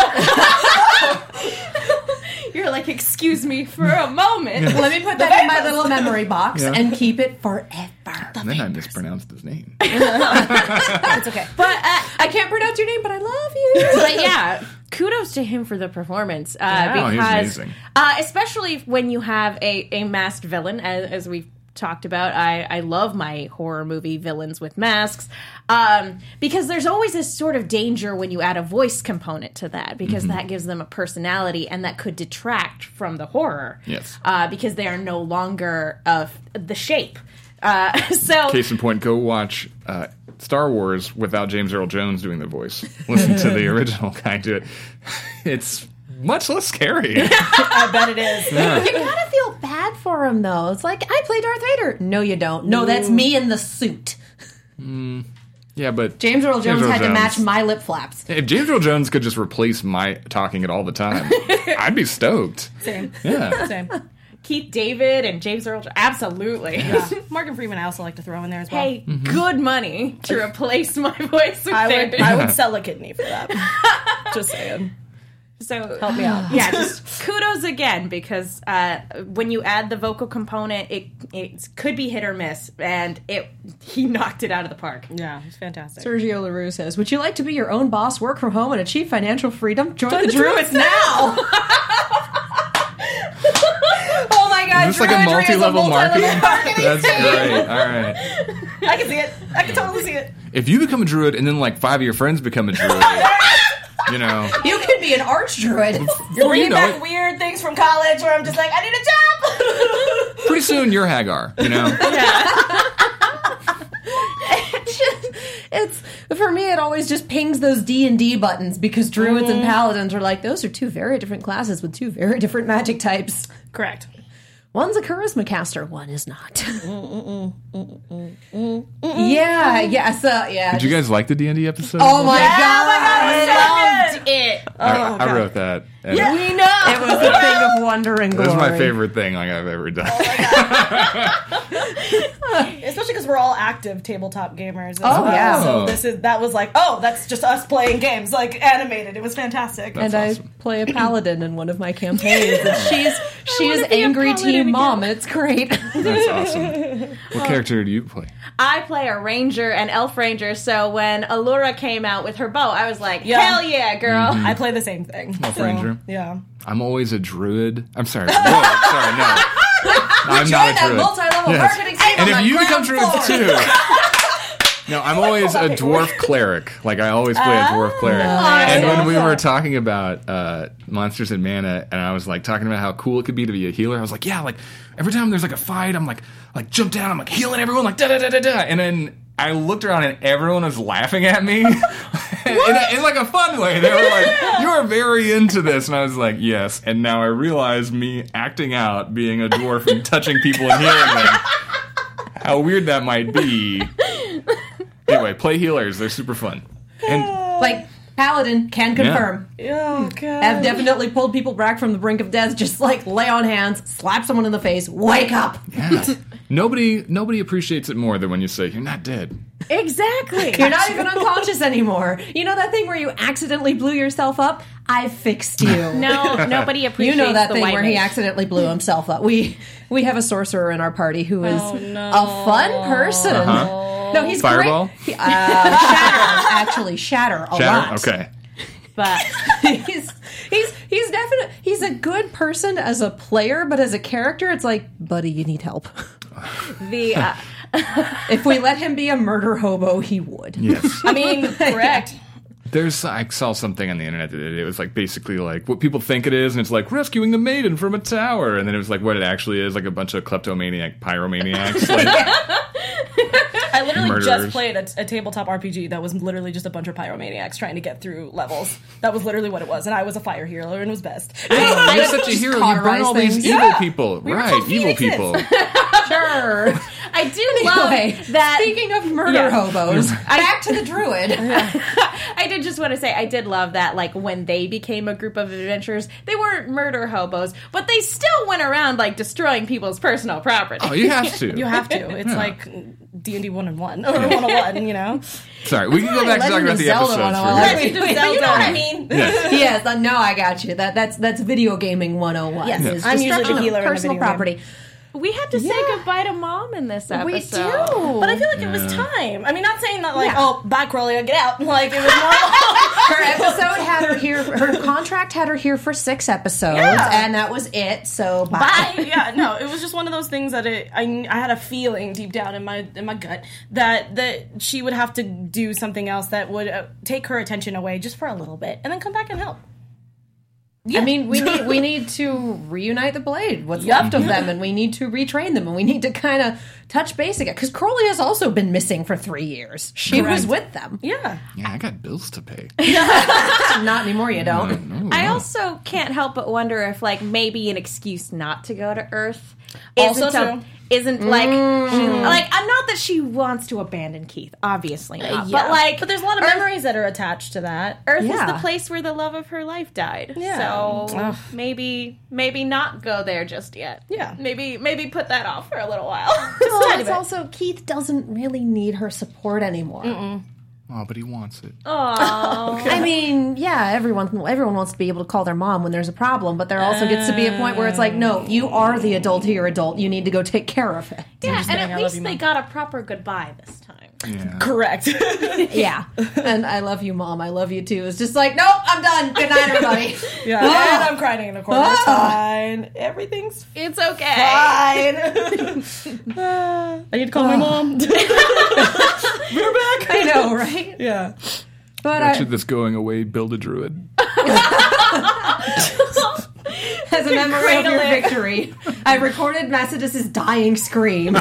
you're like, excuse me for a moment. Let me put that in my little memory box Yeah. and keep it forever. And then I mispronounced his name. It's okay. But uh, I can't pronounce your name, but I love you. but yeah, kudos to him for the performance. Uh, Oh, he was because, amazing. uh, especially when you have a, a masked villain, as, as we've talked about. I, I love my horror movie villains with masks, um, because there's always this sort of danger when you add a voice component to that, because Mm-hmm. that gives them a personality, and that could detract from the horror. Yes. uh, because they are no longer of the shape. Uh, so Case in point, go watch uh, Star Wars without James Earl Jones doing the voice. Listen to the original guy do it. It's much less scary. I bet it is. You gotta feel bad for him, though. It's like, I play Darth Vader. No, you don't. No, that's me in the suit. Yeah, but James Earl Jones Earl had to Jones- match my lip flaps. If James Earl Jones could just replace my talking it all the time, I'd be stoked. Same. Yeah. Same. Keith David and James Earl. Absolutely. Yeah. Morgan Freeman I also like to throw in there as well. Hey, good money to replace my voice with I would, theirs. I would sell a kidney for that. Just saying. So Help me out. Yeah, just kudos again, because uh, when you add the vocal component, it it could be hit or miss, and it he knocked it out of the park. Yeah, it's fantastic. Sergio LaRue says, would you like to be your own boss, work from home, and achieve financial freedom? Join, Join the, the Druids Druids now! Oh my god, Is this like a Druidry is multi-level marketing? marketing. That's great. All right. I can see it. I can totally see it. If you become a druid and then like five of your friends become a druid, you know, You could be an archdruid. You're bringing you know back it. weird things from college where I'm just like, I need a job. pretty soon you're Hagar. You know, It's for me. It always just pings those D and D buttons because druids and paladins are like those are two very different classes with two very different magic types. Correct. One's a charisma caster, one is not. yeah, yeah, so yeah. did you guys like the D and D episode? Oh my god! I loved it. I, I wrote that. And Yeah, we know it was a thing of wonder and glory. This is my favorite thing like I've ever done. Especially because we're all active tabletop gamers. as Oh, well. yeah. So this is that was like, oh, that's just us playing games, like animated. It was fantastic. And That's I awesome. play a paladin in one of my campaigns. And she's she's angry team mom, and it's great. That's awesome. What character do you play? I play a ranger, an elf ranger, so when Allura came out with her bow, I was like, Yeah. hell yeah, girl. I play the same thing. Elf So, Ranger. Yeah. I'm always a druid. I'm sorry. Whoa, sorry, no. I'm not a that druid. multi-level Yes. marketing scheme And on if the you become ground druids floor. too. No, I'm always a dwarf cleric. Like, I always play a dwarf cleric. Nice. And when we were talking about uh, Monsters and Mana, and I was, like, talking about how cool it could be to be a healer, I was like, yeah, like, every time there's, like, a fight, I'm, like, like jump down, I'm, like, healing everyone, like, da-da-da-da-da. And then I looked around, and everyone was laughing at me. in, a, in, like, a fun way. They were like, you're very into this. And I was like, yes. And now I realize me acting out, being a dwarf and touching people and healing them, how weird that might be. Anyway, play healers. They're super fun. And Like paladin can confirm. Oh god. I've definitely pulled people back from the brink of death. Just like lay on hands, slap someone in the face, wake up. yeah, nobody nobody appreciates it more than when you say, you're not dead. Exactly. You're not even unconscious anymore. You know that thing where you accidentally blew yourself up? I fixed you. No, nobody You appreciates know that the thing white where he mage. accidentally blew himself up. We we have a sorcerer in our party who is Oh, no. a fun person. Uh-huh. No, he's Fireball? great. He, uh, shatter, actually, shatter a Shatter? lot. Okay. But he's he's he's definitely he's a good person as a player, but as a character, it's like, buddy, you need help. the uh, If we let him be a murder hobo, he would. Yes. I mean, correct. There's, I saw something on the internet that it was like basically like what people think it is, and it's like rescuing the maiden from a tower, and then it was like what it actually is, like a bunch of kleptomaniac pyromaniacs. Like, I literally Murderers. just played a, a tabletop R P G that was literally just a bunch of pyromaniacs trying to get through levels. That was literally what it was, and I was a fire healer and it was best. oh, you're such a hero. You burn cauterize all these things. evil Yeah. people, were right? called Evil phoenixes. people. Sure. I do love Anyway, that. speaking of murder Yeah. hobos, back to the druid. I did just want to say I did love that, like, when they became a group of adventurers, they weren't murder hobos, but they still went around, like, destroying people's personal property. Oh, you have to. You have to. It's like D and D one and one or one oh one. You know. Sorry, we can go back to talking Legend about of the Zelda episodes. one oh for one. a Let's- minute. Legend of You Zelda. know what I mean. Yes. Yes, uh, no, I got you. That that's that's video gaming one oh one. Yes. It's I'm usually the destruction of healer in a personal video game. property. We had to say Yeah. goodbye to Mom in this episode. We do. But I feel like it was Yeah. time. I mean, not saying that like, Yeah. oh, bye, Crowley, get out. Like it was normal. Her episode had her here. Her contract had her here for six episodes, Yeah. and that was it. So bye. Bye. Yeah, no, it was just one of those things that it, I, I had a feeling deep down in my in my gut that that she would have to do something else that would uh, take her attention away just for a little bit, and then come back and help. I mean, we need we need to reunite the blade. What's Yep. left of them, and we need to retrain them, and we need to kind of touch base again. Because Crowley has also been missing for three years. She was with them. Yeah. Yeah, I got bills to pay. Not anymore. You don't. No, I no. also can't help but wonder if, like, maybe an excuse not to go to Earth Also isn't, a, true. isn't like she, like uh, not that she wants to abandon Keith, obviously not, but like but there's a lot of Earth, memories that are attached to that. Earth Yeah. is the place where the love of her life died. Yeah. So Ugh. maybe maybe not go there just yet. Yeah. Maybe maybe put that off for a little while. Well, it's also Keith doesn't really need her support anymore. Oh, but he wants it. I mean, yeah, everyone everyone wants to be able to call their mom when there's a problem, but there also gets to be a point where it's like, no, you are the adult to your adult. You need to go take care of it. Yeah, and kidding, at I love least you, they Mom. got a proper goodbye this time. Yeah. Correct. Yeah. And I love you, Mom. I love you too. It's just like, nope, I'm done. Good night, everybody. Yeah, and I'm crying in the corner. It's fine. Everything's It's okay. fine. I need to call my mom. We're back. I know, right? Yeah. But Wretched I, that's going away, build a druid. as a memory of cradle your it. victory, I recorded Macedus' dying scream.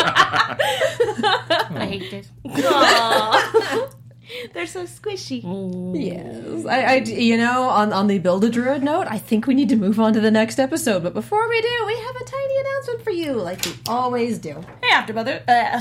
I hate this. Aww. They're so squishy. Yes. I, I, you know, on, on the Build a Druid note, I think we need to move on to the next episode. But before we do, we have a tiny announcement for you, like we always do. Hey, after mother. Uh,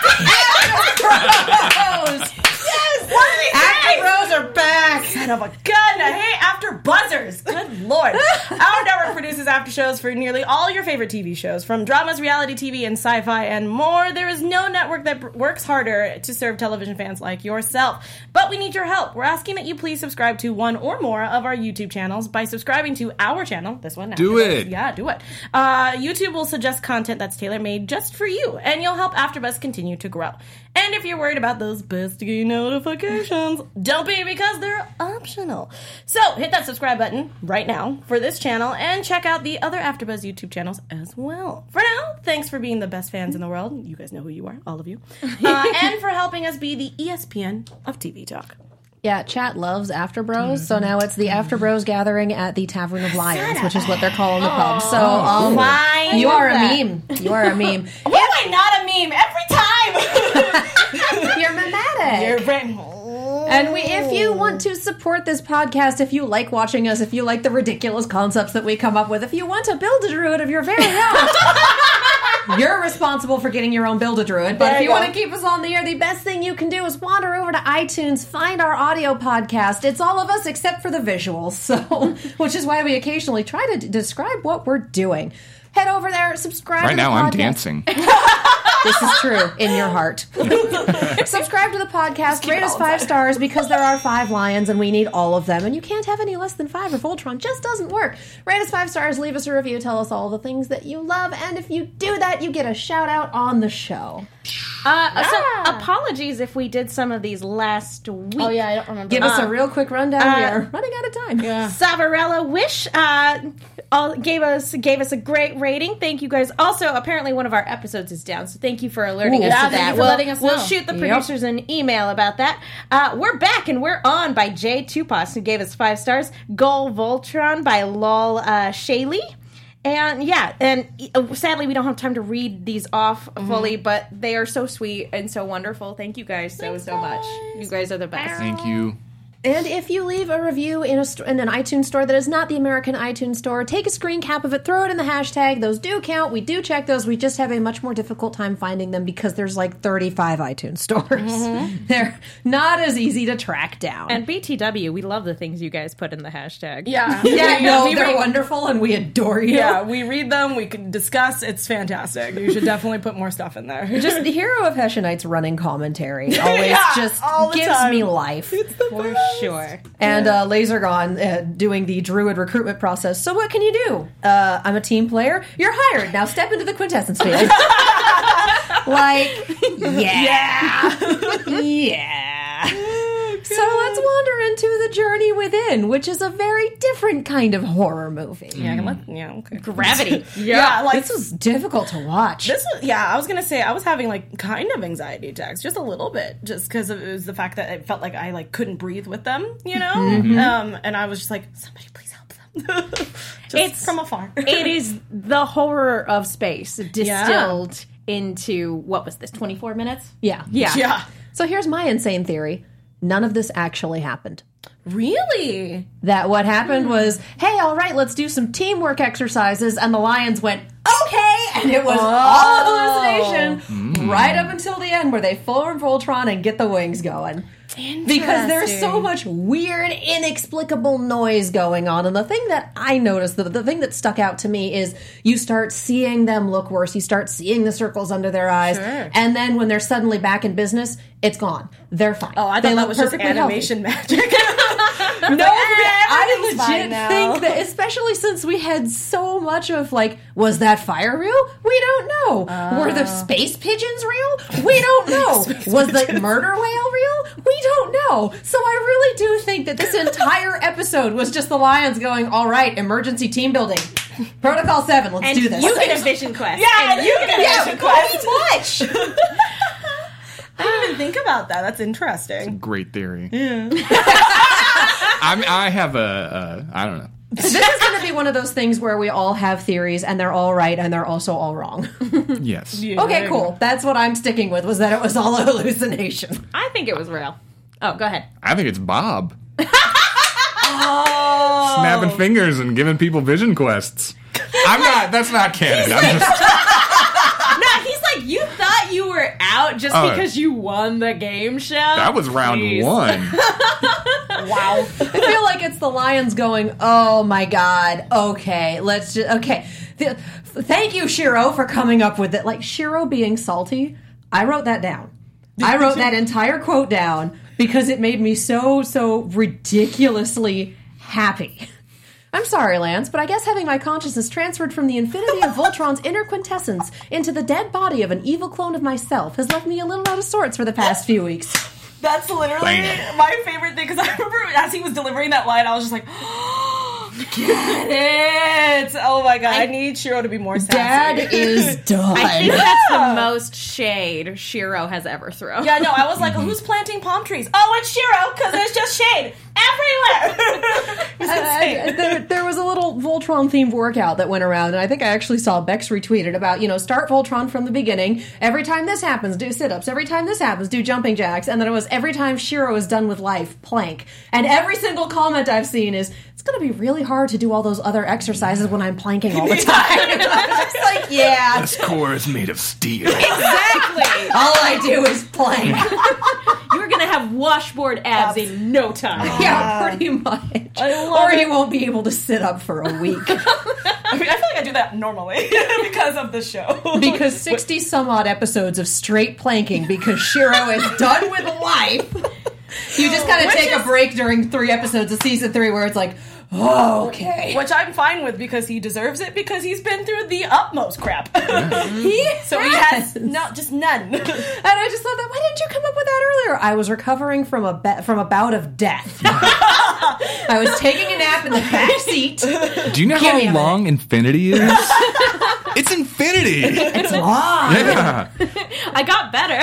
After Bros are back. Son of a gun. Hey, After Buzzers. Good lord. Our network produces after shows for nearly all your favorite T V shows, from dramas, reality T V, and sci-fi, and more. There is no network that b- works harder to serve television fans like yourself. But we need your help. We're asking that you please subscribe to one or more of our YouTube channels by subscribing to our channel, this one. Do AfterBuzz. it. Yeah, do it. Uh, YouTube will suggest content that's tailor-made just for you, and you'll help AfterBuzz continue to grow. And if you're worried about those pesky notifications, don't be, because they're optional. So hit that subscribe button right now for this channel, and check out the other AfterBuzz YouTube channels as well. For now, thanks for being the best fans in the world. You guys know who you are, all of you. Uh, and for helping us be the E S P N of T V talk. Yeah, chat loves After Bros, so now it's the After Bros gathering at the Tavern of Lions, which is what they're calling the pub. So um, Fine. you are a that. meme. You are a meme. Why am I not a meme every time? You're mimetic. You're brain. And we, if you want to support this podcast, if you like watching us, if you like the ridiculous concepts that we come up with, if you want to build a druid of your very own, you're responsible for getting your own build a druid. But There if you you go. want to keep us on the air, the best thing you can do is wander over to iTunes, find our audio podcast. It's all of us except for the visuals, so which is why we occasionally try to d- describe what we're doing. Head over there, subscribe Right to the now, I'm podcast. dancing. This is true in your heart. Subscribe to the podcast, rate us five stars, because there are five lions and we need all of them. And you can't have any less than five, or Voltron just doesn't work. Rate us five stars, leave us a review, tell us all the things that you love, and if you do that, you get a shout out on the show. Uh, So apologies if we did some of these last week. Oh, yeah, I don't remember. Give us a real quick rundown. we are running out of time. Yeah. Savarella Wish uh, all, gave us gave us a great rating. Thank you guys. Also, apparently one of our episodes is down, so thank you for alerting Ooh. us Yeah, to thank that. you for we'll, letting us we'll know. shoot the Yep. producers an email about that. Uh, we're back and we're on by Jay Tupas, who gave us five stars. Gol Voltron by Lol uh, Shaley. And yeah, and uh, sadly we don't have time to read these off fully, but they are so sweet and so wonderful. Thank you guys so, so much. You guys are the best. Thank you. And if you leave a review in, a st- in an iTunes store that is not the American iTunes store, take a screen cap of it, throw it in the hashtag. Those do count. We do check those. We just have a much more difficult time finding them because there's like thirty-five iTunes stores. Mm-hmm. They're not as easy to track down. And B T W, we love the things you guys put in the hashtag. Yeah. yeah, no, we they're read- wonderful and we adore you. Yeah, we read them, we can discuss. It's fantastic. You should definitely put more stuff in there. Just the Hero of Heshenites running commentary always Yeah, just all the gives time. me life. For sure. And uh, Lasergon uh, doing the druid recruitment process. So what can you do? Uh, I'm a team player. You're hired. Now step into the quintessence field. Like, yeah. Yeah. So let's wander into The Journey Within, which is a very different kind of horror movie. Yeah, let, yeah, okay. Gravity. Yeah, like This was difficult to watch. This was, yeah, I was gonna say I was having like kind of anxiety attacks, just a little bit, just because it was the fact that it felt like I like couldn't breathe with them, you know. Um, and I was just like, somebody please help them, just It's- from afar. It is the horror of space distilled into, what was this, twenty-four minutes? Yeah. Yeah. Yeah, So here's my insane theory. None of this actually happened. Really? That what happened was, hey, all right, let's do some teamwork exercises, and the lions went, okay, and it was all hallucination right up until the end where they form Voltron and get the wings going. Because there's so much weird, inexplicable noise going on. And the thing that I noticed, the, the thing that stuck out to me is you start seeing them look worse. You start seeing the circles under their eyes. Sure. And then when they're suddenly back in business, it's gone. They're fine. Oh, I thought they that was just animation healthy. magic. No, like, eh, I legit think that, especially since we had so much of, like, was that fire real? We don't know. Uh, Were the space pigeons real? We don't know. Was the murder whale real? We don't know. So I really do think that this entire episode was just the lions going, all right, emergency team building. Protocol seven, let's and do this. You get a vision quest. Yeah, and you get a yeah, vision quest. Pretty much. I didn't even think about that. That's interesting. Great theory. Yeah. I'm, I have a, uh, I don't know. This is going to be one of those things where we all have theories, and they're all right, and they're also all wrong. Yes. Yeah, okay, cool. That's what I'm sticking with, was that it was all a hallucination. I think it was real. Oh, go ahead. I think it's Bob. Oh. Snapping fingers and giving people vision quests. I'm not, that's not canon. I'm just... No, he's like, you thought you were out just Oh. because you won the game show? That was round Please. one. Wow. I feel like it's the lions going, oh my god, okay, let's just, okay. Th- thank you, Shiro, for coming up with it. Like, Shiro being salty, I wrote that down. I wrote that entire quote down because it made me so, so ridiculously happy. I'm sorry, Lance, but I guess having my consciousness transferred from the infinity of Voltron's inner quintessence into the dead body of an evil clone of myself has left me a little out of sorts for the past few weeks. That's literally Bang. my favorite thing, because I remember as he was delivering that line, I was just like, oh, get it! Oh my god, I, I need Shiro to be more sassy. Dad is done. I think that's the most shade Shiro has ever thrown. Yeah, no, I was like, who's planting palm trees? Oh, it's Shiro, because there's just shade everywhere! I, I, there, there was a little Voltron-themed workout that went around, and I think I actually saw Bex retweeted about, you know, start Voltron from the beginning. Every time this happens, do sit-ups. Every time this happens, do jumping jacks. And then it was every time Shiro is done with life, plank. And every single comment I've seen is, it's going to be really hard to do all those other exercises when I'm planking all the time. I was just like, yeah. This core is made of steel. Exactly. All I do is plank. You're going to have washboard abs in no time. Yeah, pretty much. I love Or it. you won't be able to sit up for a week. I mean, I feel like I do that normally because of the show. Because sixty some odd episodes of straight planking because Shiro is done with life. You just kind of take is- a break during three episodes of season three where it's like, oh, okay. Which I'm fine with because he deserves it because he's been through the utmost crap. He so he has no, just none. And I just thought that, why didn't you come up with that earlier? I was recovering from a be- from a bout of death. I was taking a nap in the back seat. Do you know Give me a how long infinity is? It's infinity. It's long. Yeah. I got better.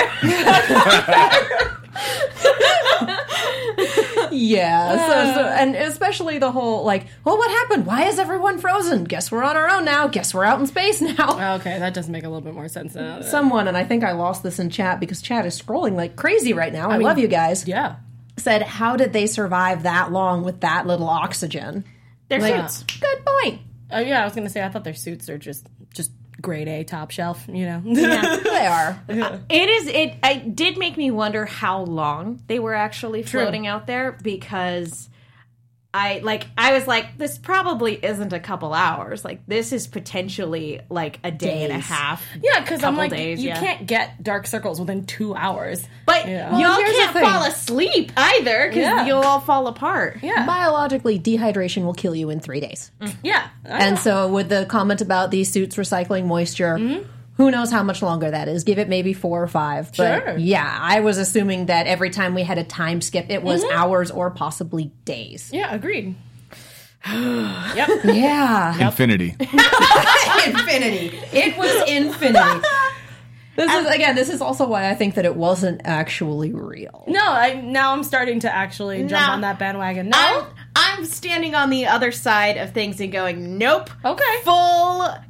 Yeah, so, so and especially the whole like, well, what happened? Why is everyone frozen? Guess we're on our own now. Guess we're out in space now. Okay, that does make a little bit more sense now. Someone, and I think I lost this in chat because chat is scrolling like crazy right now. I, mean, love you guys. Yeah. Said, how did they survive that long with that little oxygen? Their Like, suits. good point. Oh yeah, I was gonna say I thought their suits are just just grade A top shelf. You know. Yeah. They are. It is. It. It did make me wonder how long they were actually floating out there because I like. I was like, this probably isn't a couple hours. Like this is potentially like a day and a Days. half. Yeah, because I'm couple like, days, you yeah. can't get dark circles within two hours. But Yeah. y'all Well, here's the can't thing. fall asleep either because Yeah. you'll all fall apart. Yeah, Biologically, dehydration will kill you in three days. yeah. I And know. so, with the comment about these suits recycling moisture, who knows how much longer that is? Give it maybe four or five. But Sure. yeah, I was assuming that every time we had a time skip, it was hours or possibly days. yeah, agreed. Yep. Yeah. Infinity. Infinity. It was infinity. This is again. This is also why I think that it wasn't actually real. No, I now I'm starting to actually jump No. on that bandwagon. No. I'm, I'm standing on the other side of things and going, nope. Okay. Full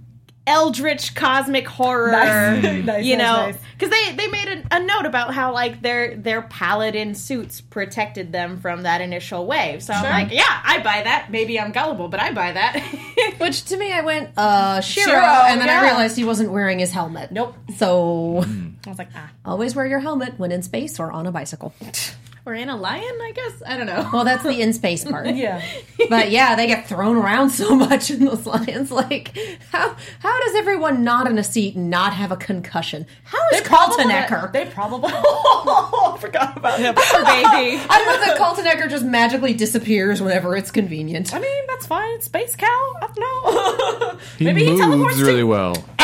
eldritch cosmic horror, Nice. Nice, you nice, know, nice. because they, they made a, a note about how like their their paladin suits protected them from that initial wave. So I'm like, yeah, I buy that. Maybe I'm gullible, but I buy that. Which to me, I went, uh, Shiro, Shiro, and then I yeah. realized he wasn't wearing his helmet. Nope. So I was like, ah. always wear your helmet when in space or on a bicycle. Or in a lion, I guess. I don't know. Well, that's the in space part. Yeah. But yeah, they get thrown around so much in those lions. Like, how how does everyone not in a seat not have a concussion? How is Carlton Ecker? They probably. I forgot about him. Poor baby. I love that Carlton Ecker just magically disappears whenever it's convenient. I mean, that's fine. Space cow? I don't know. He Maybe he moves teleports really too. well. Sorry.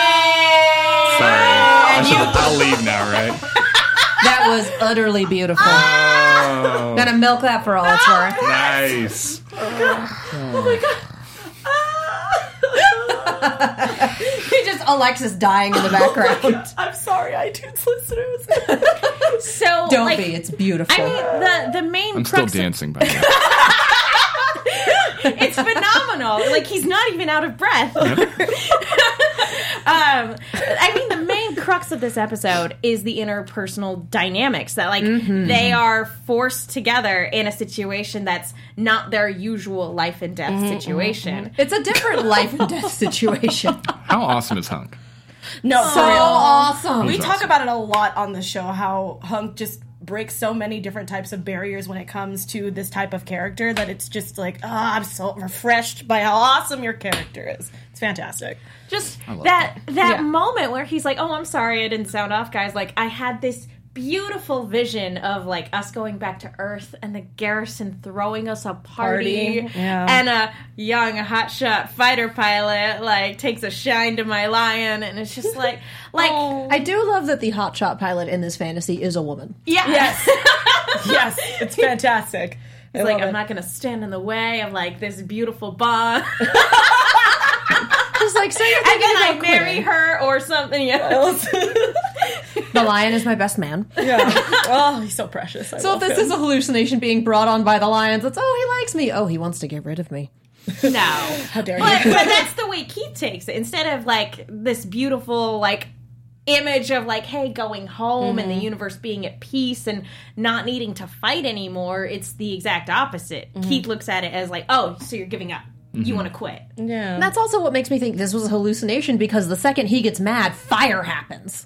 I should, I'll leave now, right? That was utterly beautiful. Oh, Gotta milk that for all it's worth. nice. He just Alexis dying in the background. I'm sorry, iTunes listeners. So Don't like, be. It's beautiful. I mean, the the main I'm still crux of- dancing by now. it's phenomenal. Like he's not even out of breath. um, I mean, the main crux of this episode is the interpersonal dynamics that, like, Mm-hmm. they are forced together in a situation that's not their usual life and death Mm-hmm, situation. It's a different life and death situation. How awesome is Hunk? No, So for real. awesome. We He's talk awesome. about it a lot on the show, how Hunk just breaks so many different types of barriers when it comes to this type of character that it's just like, ah, I'm so refreshed by how awesome your character is. It's fantastic. Just love that that Yeah. moment where he's like, "Oh, I'm sorry, I didn't sound off, guys." Like, I had this beautiful vision of like us going back to Earth and the garrison throwing us a party, Party, yeah. and a young hotshot fighter pilot like takes a shine to my lion, and it's just like, like, I do love that the hotshot pilot in this fantasy is a woman. yeah, Yes. Yes, it's fantastic. I It's like love I'm it. not gonna stand in the way of like this beautiful bond, It's like, so you're and thinking then I about marry quitting. her or something. Yeah. The lion is my best man. Yeah. Oh, he's so precious. I So if love this him. is a hallucination being brought on by the lions, it's, oh, he likes me. Oh, he wants to get rid of me. No. How dare But, you? but that's the way Keith takes it. Instead of like this beautiful like image of like, hey, going home and the universe being at peace and not needing to fight anymore, it's the exact opposite. Keith looks at it as like, oh, so you're giving up. You want to quit. Yeah. And that's also what makes me think this was a hallucination, because the second he gets mad, fire happens.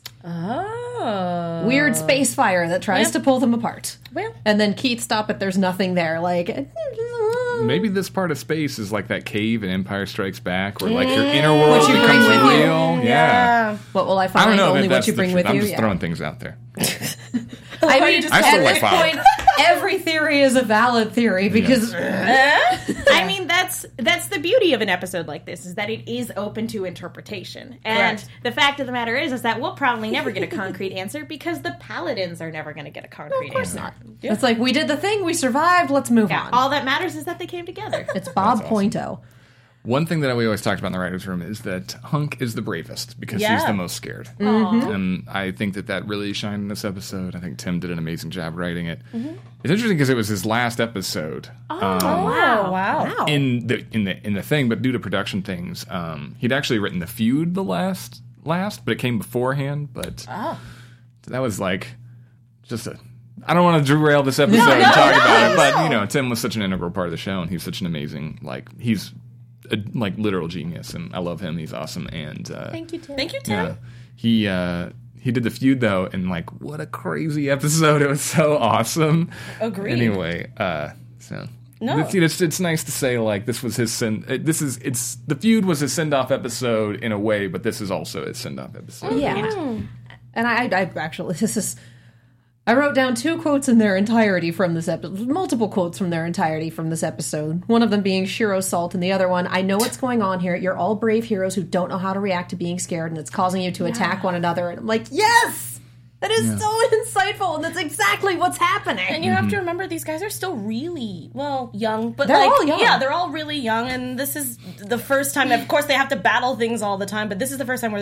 Oh. Weird space fire that tries to pull them apart. Well. And then Keith, stop it, there's nothing there. Like, Maybe this part of space is like that cave in Empire Strikes Back, where like your inner world What you bring becomes with you. real. Yeah. what will I I find? don't know Only if what that's you the bring truth. with I'm you. just Yeah. throwing things out there. I you mean, just I at still like this fire. point, every theory is a valid theory because I mean, that's that's the beauty of an episode like this, is that it is open to interpretation. And Correct. the fact of the matter is, is that we'll probably never get a concrete answer because the paladins are never going to get a concrete answer. it's like, we did the thing, we survived, let's move Yeah, on. all that matters is that they came together. It's Bob Pointo. One thing that we always talked about in the writers' room is that Hunk is the bravest because he's Yeah. the most scared, Mm-hmm. and I think that that really shined in this episode. I think Tim did an amazing job writing it. Mm-hmm. It's interesting because it was his last episode. um, Oh, wow. in the in the in the thing, but due to production things, um, he'd actually written the feud the last last, but it came beforehand. But Oh. that was like just a. I don't want to derail this episode and talk about it, but you know, Tim was such an integral part of the show, and he's such an amazing like he's a like literal genius, and I love him. He's awesome, and uh, Thank you, Tim. Thank you, Tim. yeah, he uh, he did the feud though, and like what a crazy episode! It was so awesome. Agreed. Anyway, uh, so. No. It's, it's, it's nice to say like this was his send. uh, This is it's the feud was his send off episode in a way, but this is also his send off episode. Yeah. And I, I actually, this is, I wrote down two quotes in their entirety from this episode, multiple quotes from their entirety from this episode. One of them being Shiro's salt, and the other one, I know what's going on here. You're all brave heroes who don't know how to react to being scared, and it's causing you to attack one another. And I'm like, yes! That is so insightful, and that's exactly what's happening. And you have to remember, these guys are still really, well, young. But They're like, all young. Yeah, they're all really young, and this is the first time, of course, they have to battle things all the time, but this is the first time where they're just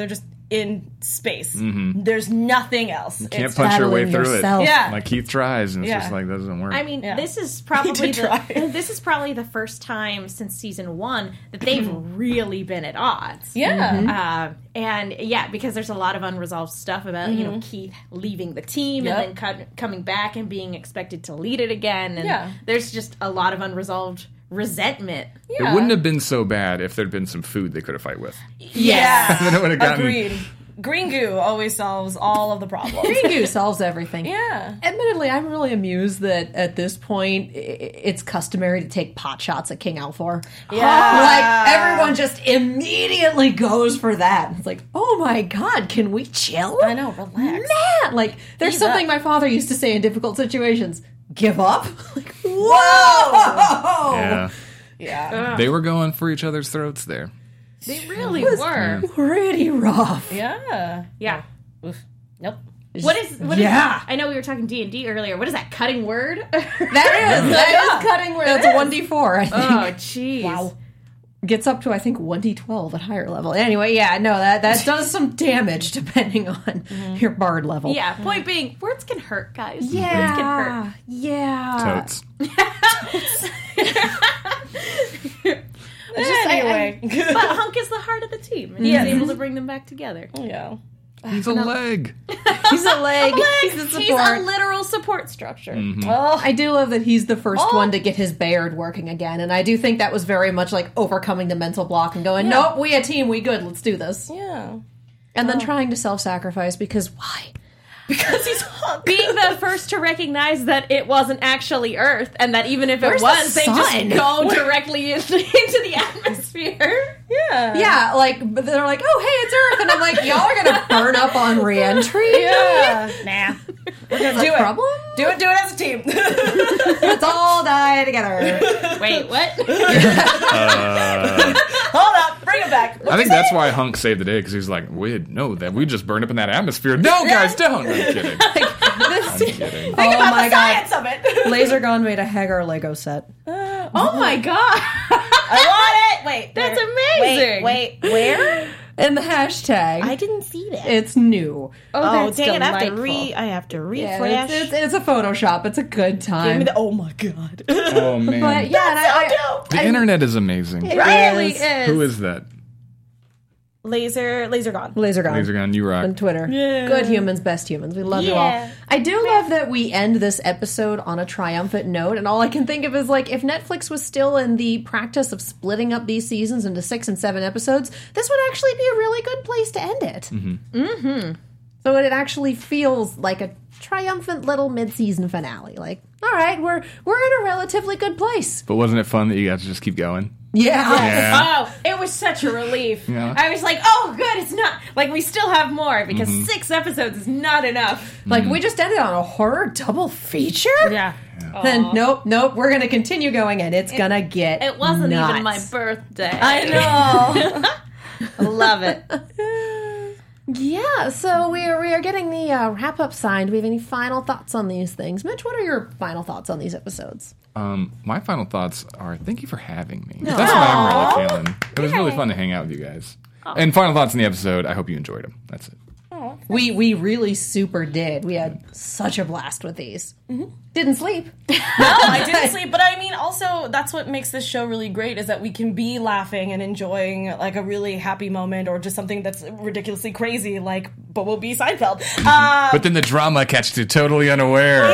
in space. There's nothing else. You can't It's punch your way battling through yourself. it. Yeah. Like Keith tries, and it's Yeah. just like, that doesn't work. I mean, Yeah. this is probably did the, try. this is probably the first time since season one that they've really been at odds. yeah. Uh, and yeah, because there's a lot of unresolved stuff about you know Keith leaving the team Yep. and then co- coming back and being expected to lead it again, and Yeah. there's just a lot of unresolved resentment. It wouldn't have been so bad if there'd been some food they could have fight with. Yeah. Then it would have gotten. Agreed. Green goo always solves all of the problems. Green goo solves everything. Yeah. Admittedly, I'm really amused that at this point i- it's customary to take pot shots at King Alfor. Yeah. Like, everyone just immediately goes for that. It's like, oh my god, can we chill? I know, relax. Man, like, there's Ease something up. my father used to say in difficult situations. Give up? Like, whoa! Yeah. Yeah. They were going for each other's throats there. They really were. Pretty rough. Yeah. Yeah. Oof. Nope. What is? What is Yeah. I know we were talking D and D earlier. What is that cutting word? That is, that is cutting where That's a one d four, I think. Oh, jeez. Wow. Gets up to, I think, one d twelve at higher level. Anyway, yeah, no, that, that does some damage depending on your bard level. Yeah. Point being, words can hurt, guys. Words can Yeah. hurt. Yeah. Totes. Anyway. But Hunk is the heart of the team, and he's able to bring them back together. yeah. He's a leg. He's a leg. He's a He's support. a literal support structure. Well, I do love that he's the first Oh. one to get his Bayard working again, and I do think that was very much like overcoming the mental block and going, nope, we a team, we good, let's do this. yeah. And then trying to self-sacrifice because why? Because he's hunk. Being the first to recognize that it wasn't actually Earth, and that even if it Where's the was, they just sun? go directly into, into the atmosphere. Yeah. Yeah, like, but they're like, oh, hey, it's Earth, and I'm like, y'all are gonna burn up on re-entry? Yeah. Nah. We're gonna do it. Problem? Do it. Do it as a team. Let's all die together. Wait, what? Hold up. Bring it back. I think that's why Hunk saved the day, because he was like, "Wait, no, that we just burned up in that atmosphere." No, guys, don't. I'm kidding. I'm kidding. Oh my god. Science of it. Laser Gone made a Hagar Lego set. Oh my god. I want it. Wait. That's where- amazing. Wait. Wait. Where? And the hashtag, I didn't see that. it's new. Oh, Oh, that's dang it! I have to delightful. re. I have to Yeah, refresh. it's, it's, it's a Photoshop. It's a good time. Give me the. Oh my god. Oh man, but yeah, and I, I, the internet is amazing. it Really is. is. Who is that? Laser. Laser gone. Laser Gone. Laser Gun, you rock. On Twitter. Good humans, best humans. We love you all. Yeah. I do love that we end this episode on a triumphant note, and all I can think of is like if Netflix was still in the practice of splitting up these seasons into six and seven episodes, this would actually be a really good place to end it. Mm-hmm. Mm-hmm. So it actually feels like a triumphant little mid-season finale. Like, all right, we're we're in a relatively good place. But wasn't it fun that you got to just keep going? Yeah. Yeah. Oh, it was such a relief. Yeah. I was like, oh, good, it's not. Like, we still have more, because six episodes is not enough. Like we just ended on a horror double feature. Yeah. Then nope, nope. We're gonna continue going, and it's gonna get. It wasn't nuts. even my birthday. I know. I love it. Yeah, so we are we are getting the uh, wrap up signed. Do we have any final thoughts on these things, Mitch? What are your final thoughts on these episodes? Um, my final thoughts are: thank you for having me. That's what I'm really feeling. It was really fun to hang out with you guys. And final thoughts on the episode: I hope you enjoyed them. That's it. We we really super did. We had such a blast with these. Didn't sleep. No, I didn't sleep, but I mean, also that's what makes this show really great is that we can be laughing and enjoying like a really happy moment or just something that's ridiculously crazy, like Bumblebee Seinfeld. Uh, But then the drama catched you totally unaware.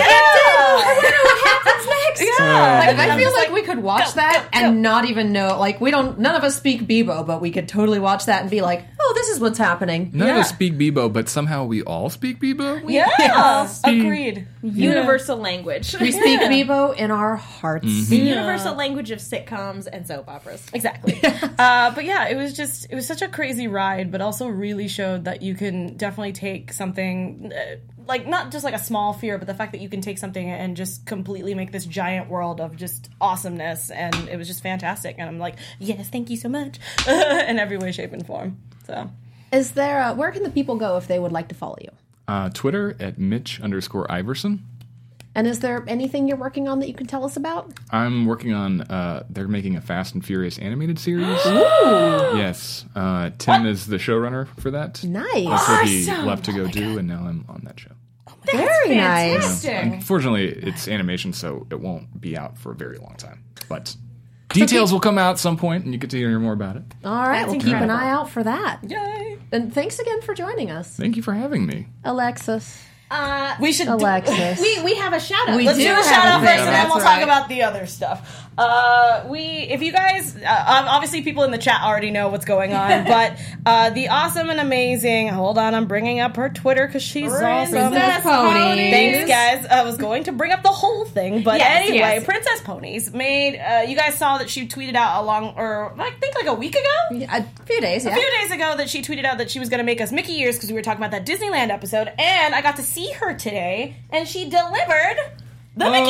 yeah, Like, I I'm feel just like we could watch that and not even know. Like we don't. None of us speak Bebo, but we could totally watch that and be like, "Oh, this is what's happening." None of Yeah. us speak Bebo, but somehow we all speak Bebo. yeah, agreed. Universal language. We speak Bebo in our hearts. The universal language of sitcoms and soap operas. Exactly. uh, but yeah, it was just, it was such a crazy ride, but also really showed that you can definitely take something, uh, like not just like a small fear, but the fact that you can take something and just completely make this giant world of just awesomeness. And it was just fantastic. And I'm like, yes, thank you so much. In every way, shape, and form. So. Is there? A, where can the people go if they would like to follow you? Uh, Twitter at Mitch underscore Iverson. And is there anything you're working on that you can tell us about? I'm working on, uh, they're making a Fast and Furious animated series. Ooh. Yes. Uh, Tim what? is the showrunner for that. Nice. That's what he Awesome. left to go Oh do, and now I'm on that show. Very fantastic. nice. Unfortunately, it's animation, so it won't be out for a very long time. But details will come out at some point, and you get to hear more about it. All right, That's we'll keep an incredible. eye out for that. Yay! And thanks again for joining us, Thank you for having me. Alexis. Uh, We should do- Alexis. we we have a shout out. We Let's do do a have shout a out thing, first, and then that's we'll right. talk about the other stuff. Uh, we, if you guys, uh, obviously people in the chat already know what's going on, but uh, the awesome and amazing. Hold on, I'm bringing up her Twitter because she's awesome. Princess Ponies. Thanks, guys. I was going to bring up the whole thing, but Yes, anyway, yes. Princess Ponies made. Uh, you guys saw that she tweeted out along, or I think like a week ago. Yeah, a few days, yeah. A few days ago that she tweeted out that she was going to make us Mickey ears because we were talking about that Disneyland episode, and I got to see her today, and she delivered the Mickey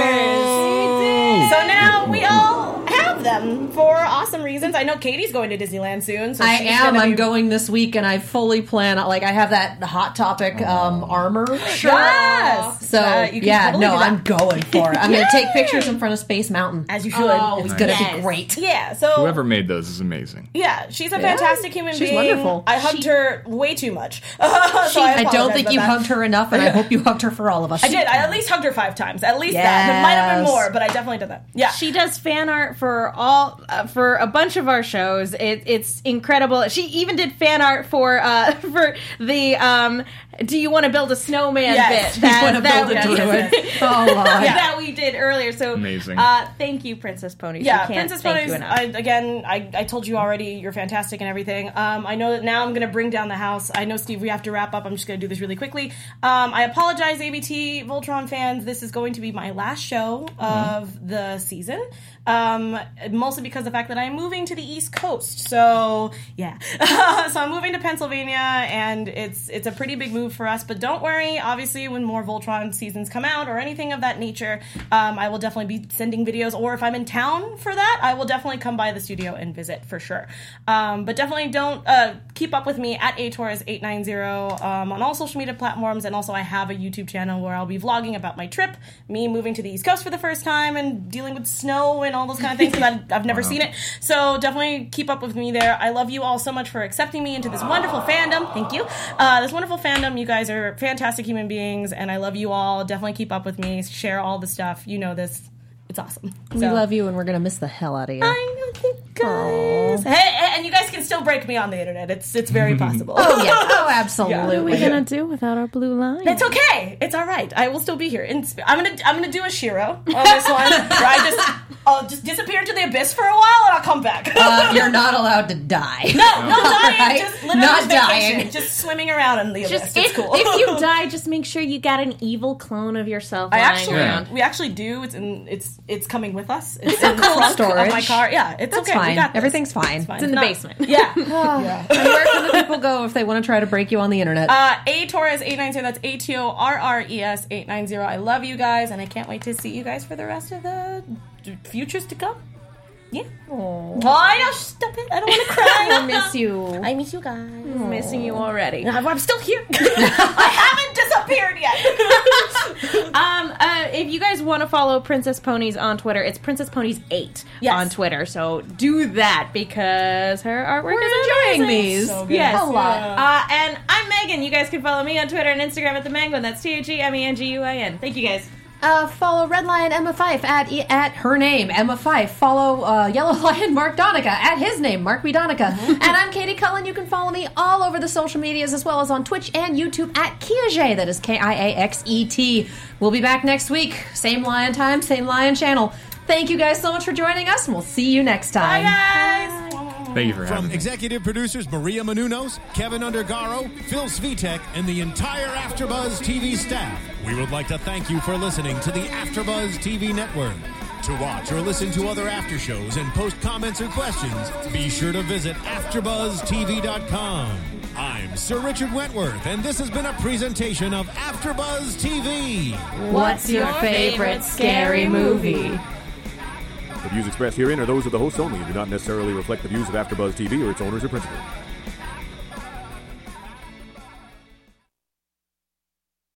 ears. So now we all have them for awesome reasons. I know Katie's going to Disneyland soon. So I she's am. gonna I'm be- going this week, and I fully plan. Like, I have that Hot Topic um, armor shirt. Yes. So Uh, you can yeah, totally no, do that. I'm going for it. I'm going to take pictures in front of Space Mountain. As you should. Oh, it's going to Yes. be great. Yeah. So Whoever made those is amazing. yeah, she's a fantastic human she's being. wonderful. I hugged her way too much. so I, I don't apologize think about you that. hugged her enough, and I hope you hugged her for all of us. I did. I at least hugged her five times. At least that. It might have been Yes. more, but I definitely did that. Yeah. She does fan art for all uh, for a bunch of our shows. It, it's incredible. She even did fan art for uh, for the um, "Do you want to build a snowman?" Yes. bit. You wanna build a that, druid. yes. Oh, Lord. that we did earlier. So Amazing. Uh, thank you, Princess Ponies. Yeah, we can't Princess thank Ponies. you enough. I, again, I, I told you already, you're fantastic and everything. Um, I know that now I'm going to bring down the house. I know, Steve, we have to wrap up. I'm just going to do this really quickly. Um, I apologize, A B T Voltron fans. This is going to be my last show of the season. Um, mostly because of the fact that I'm moving to the East Coast. So, yeah. so I'm moving to Pennsylvania, and it's it's a pretty big move for us. But don't worry. Obviously, when more Voltron seasons come out or anything of that nature, um, I will definitely be sending videos. Or if I'm in town for that, I will definitely come by the studio and visit for sure. Um, but definitely don't uh, keep up with me at atorres eight nine zero um, on all social media platforms. And also, I have a YouTube channel where I'll be vlogging about my trip, me moving to the East Coast for the first time, and dealing with snow and all those kind of things because I've never seen it. So definitely keep up with me there. I love you all so much for accepting me into this wonderful fandom. Thank you. Uh, this wonderful fandom. You guys are fantastic human beings, and I love you all. Definitely keep up with me. Share all the stuff. You know this. It's awesome. We So- love you, and we're going to miss the hell out of you. I know you guys. Hey, hey, and you guys can still break me on the internet. It's it's very possible. Oh, yeah. Oh, absolutely. What are we gonna do without our blue line? It's okay. It's all right. I will still be here. In sp- I'm gonna I'm gonna do a Shiro on this one where I just I'll just disappear into the abyss for a while and I'll come back. Uh, you're not allowed to die. no, no dying. Right? Just literally Not just vacation. dying. Just swimming around in the abyss. Just it's if, cool. if you die, just make sure you got an evil clone of yourself I lying actually, around. we actually do. It's in, it's it's coming with us. It's, in in the trunk storage. of my car. Yeah, it's That's okay. We fine. got this. Everything's fine. fine. It's in the Not- basement. Yeah. And where can the people go if they want to try to break you on the internet? Uh, A Torres eight nine zero. That's A T O R R E S eight nine zero. I love you guys, and I can't wait to see you guys for the rest of the futures to come. Yeah. Oh, I know. Stop it. I don't want to cry. I miss you. I miss you guys. I'm missing you already. I'm I'm still here. I haven't disappeared yet. Um, uh, if you guys want to follow Princess Ponies on Twitter, it's Princess Ponies eight Yes. on Twitter. So do that because her artwork We're is enjoying amazing. these. So good. Yes, A lot. Uh, and I'm Megan. You guys can follow me on Twitter and Instagram at the Menguin. That's T H E M E N G U I N. Thank you guys. Uh, follow Red Lion Emma Fife at e- at her name Emma Fife. Follow uh, Yellow Lion Mark Donica at his name Mark B Donica. And I'm Katie Cullen. You can follow me all over the social medias as well as on Twitch and YouTube at Kiaxet. That is K I A X E T. We'll be back next week. Same Lion time, same Lion channel. Thank you guys so much for joining us, and we'll see you next time. Bye, guys. Thank you for having From me. executive producers Maria Menounos, Kevin Undergaro, Phil Svitek, and the entire AfterBuzz T V staff, we would like to thank you for listening to the AfterBuzz T V network. To watch or listen to other after shows and post comments or questions, be sure to visit after buzz T V dot com. I'm Sir Richard Wentworth, and this has been a presentation of AfterBuzz T V. What's your favorite scary movie? The views expressed herein are those of the hosts only and do not necessarily reflect the views of AfterBuzz T V or its owners or principals.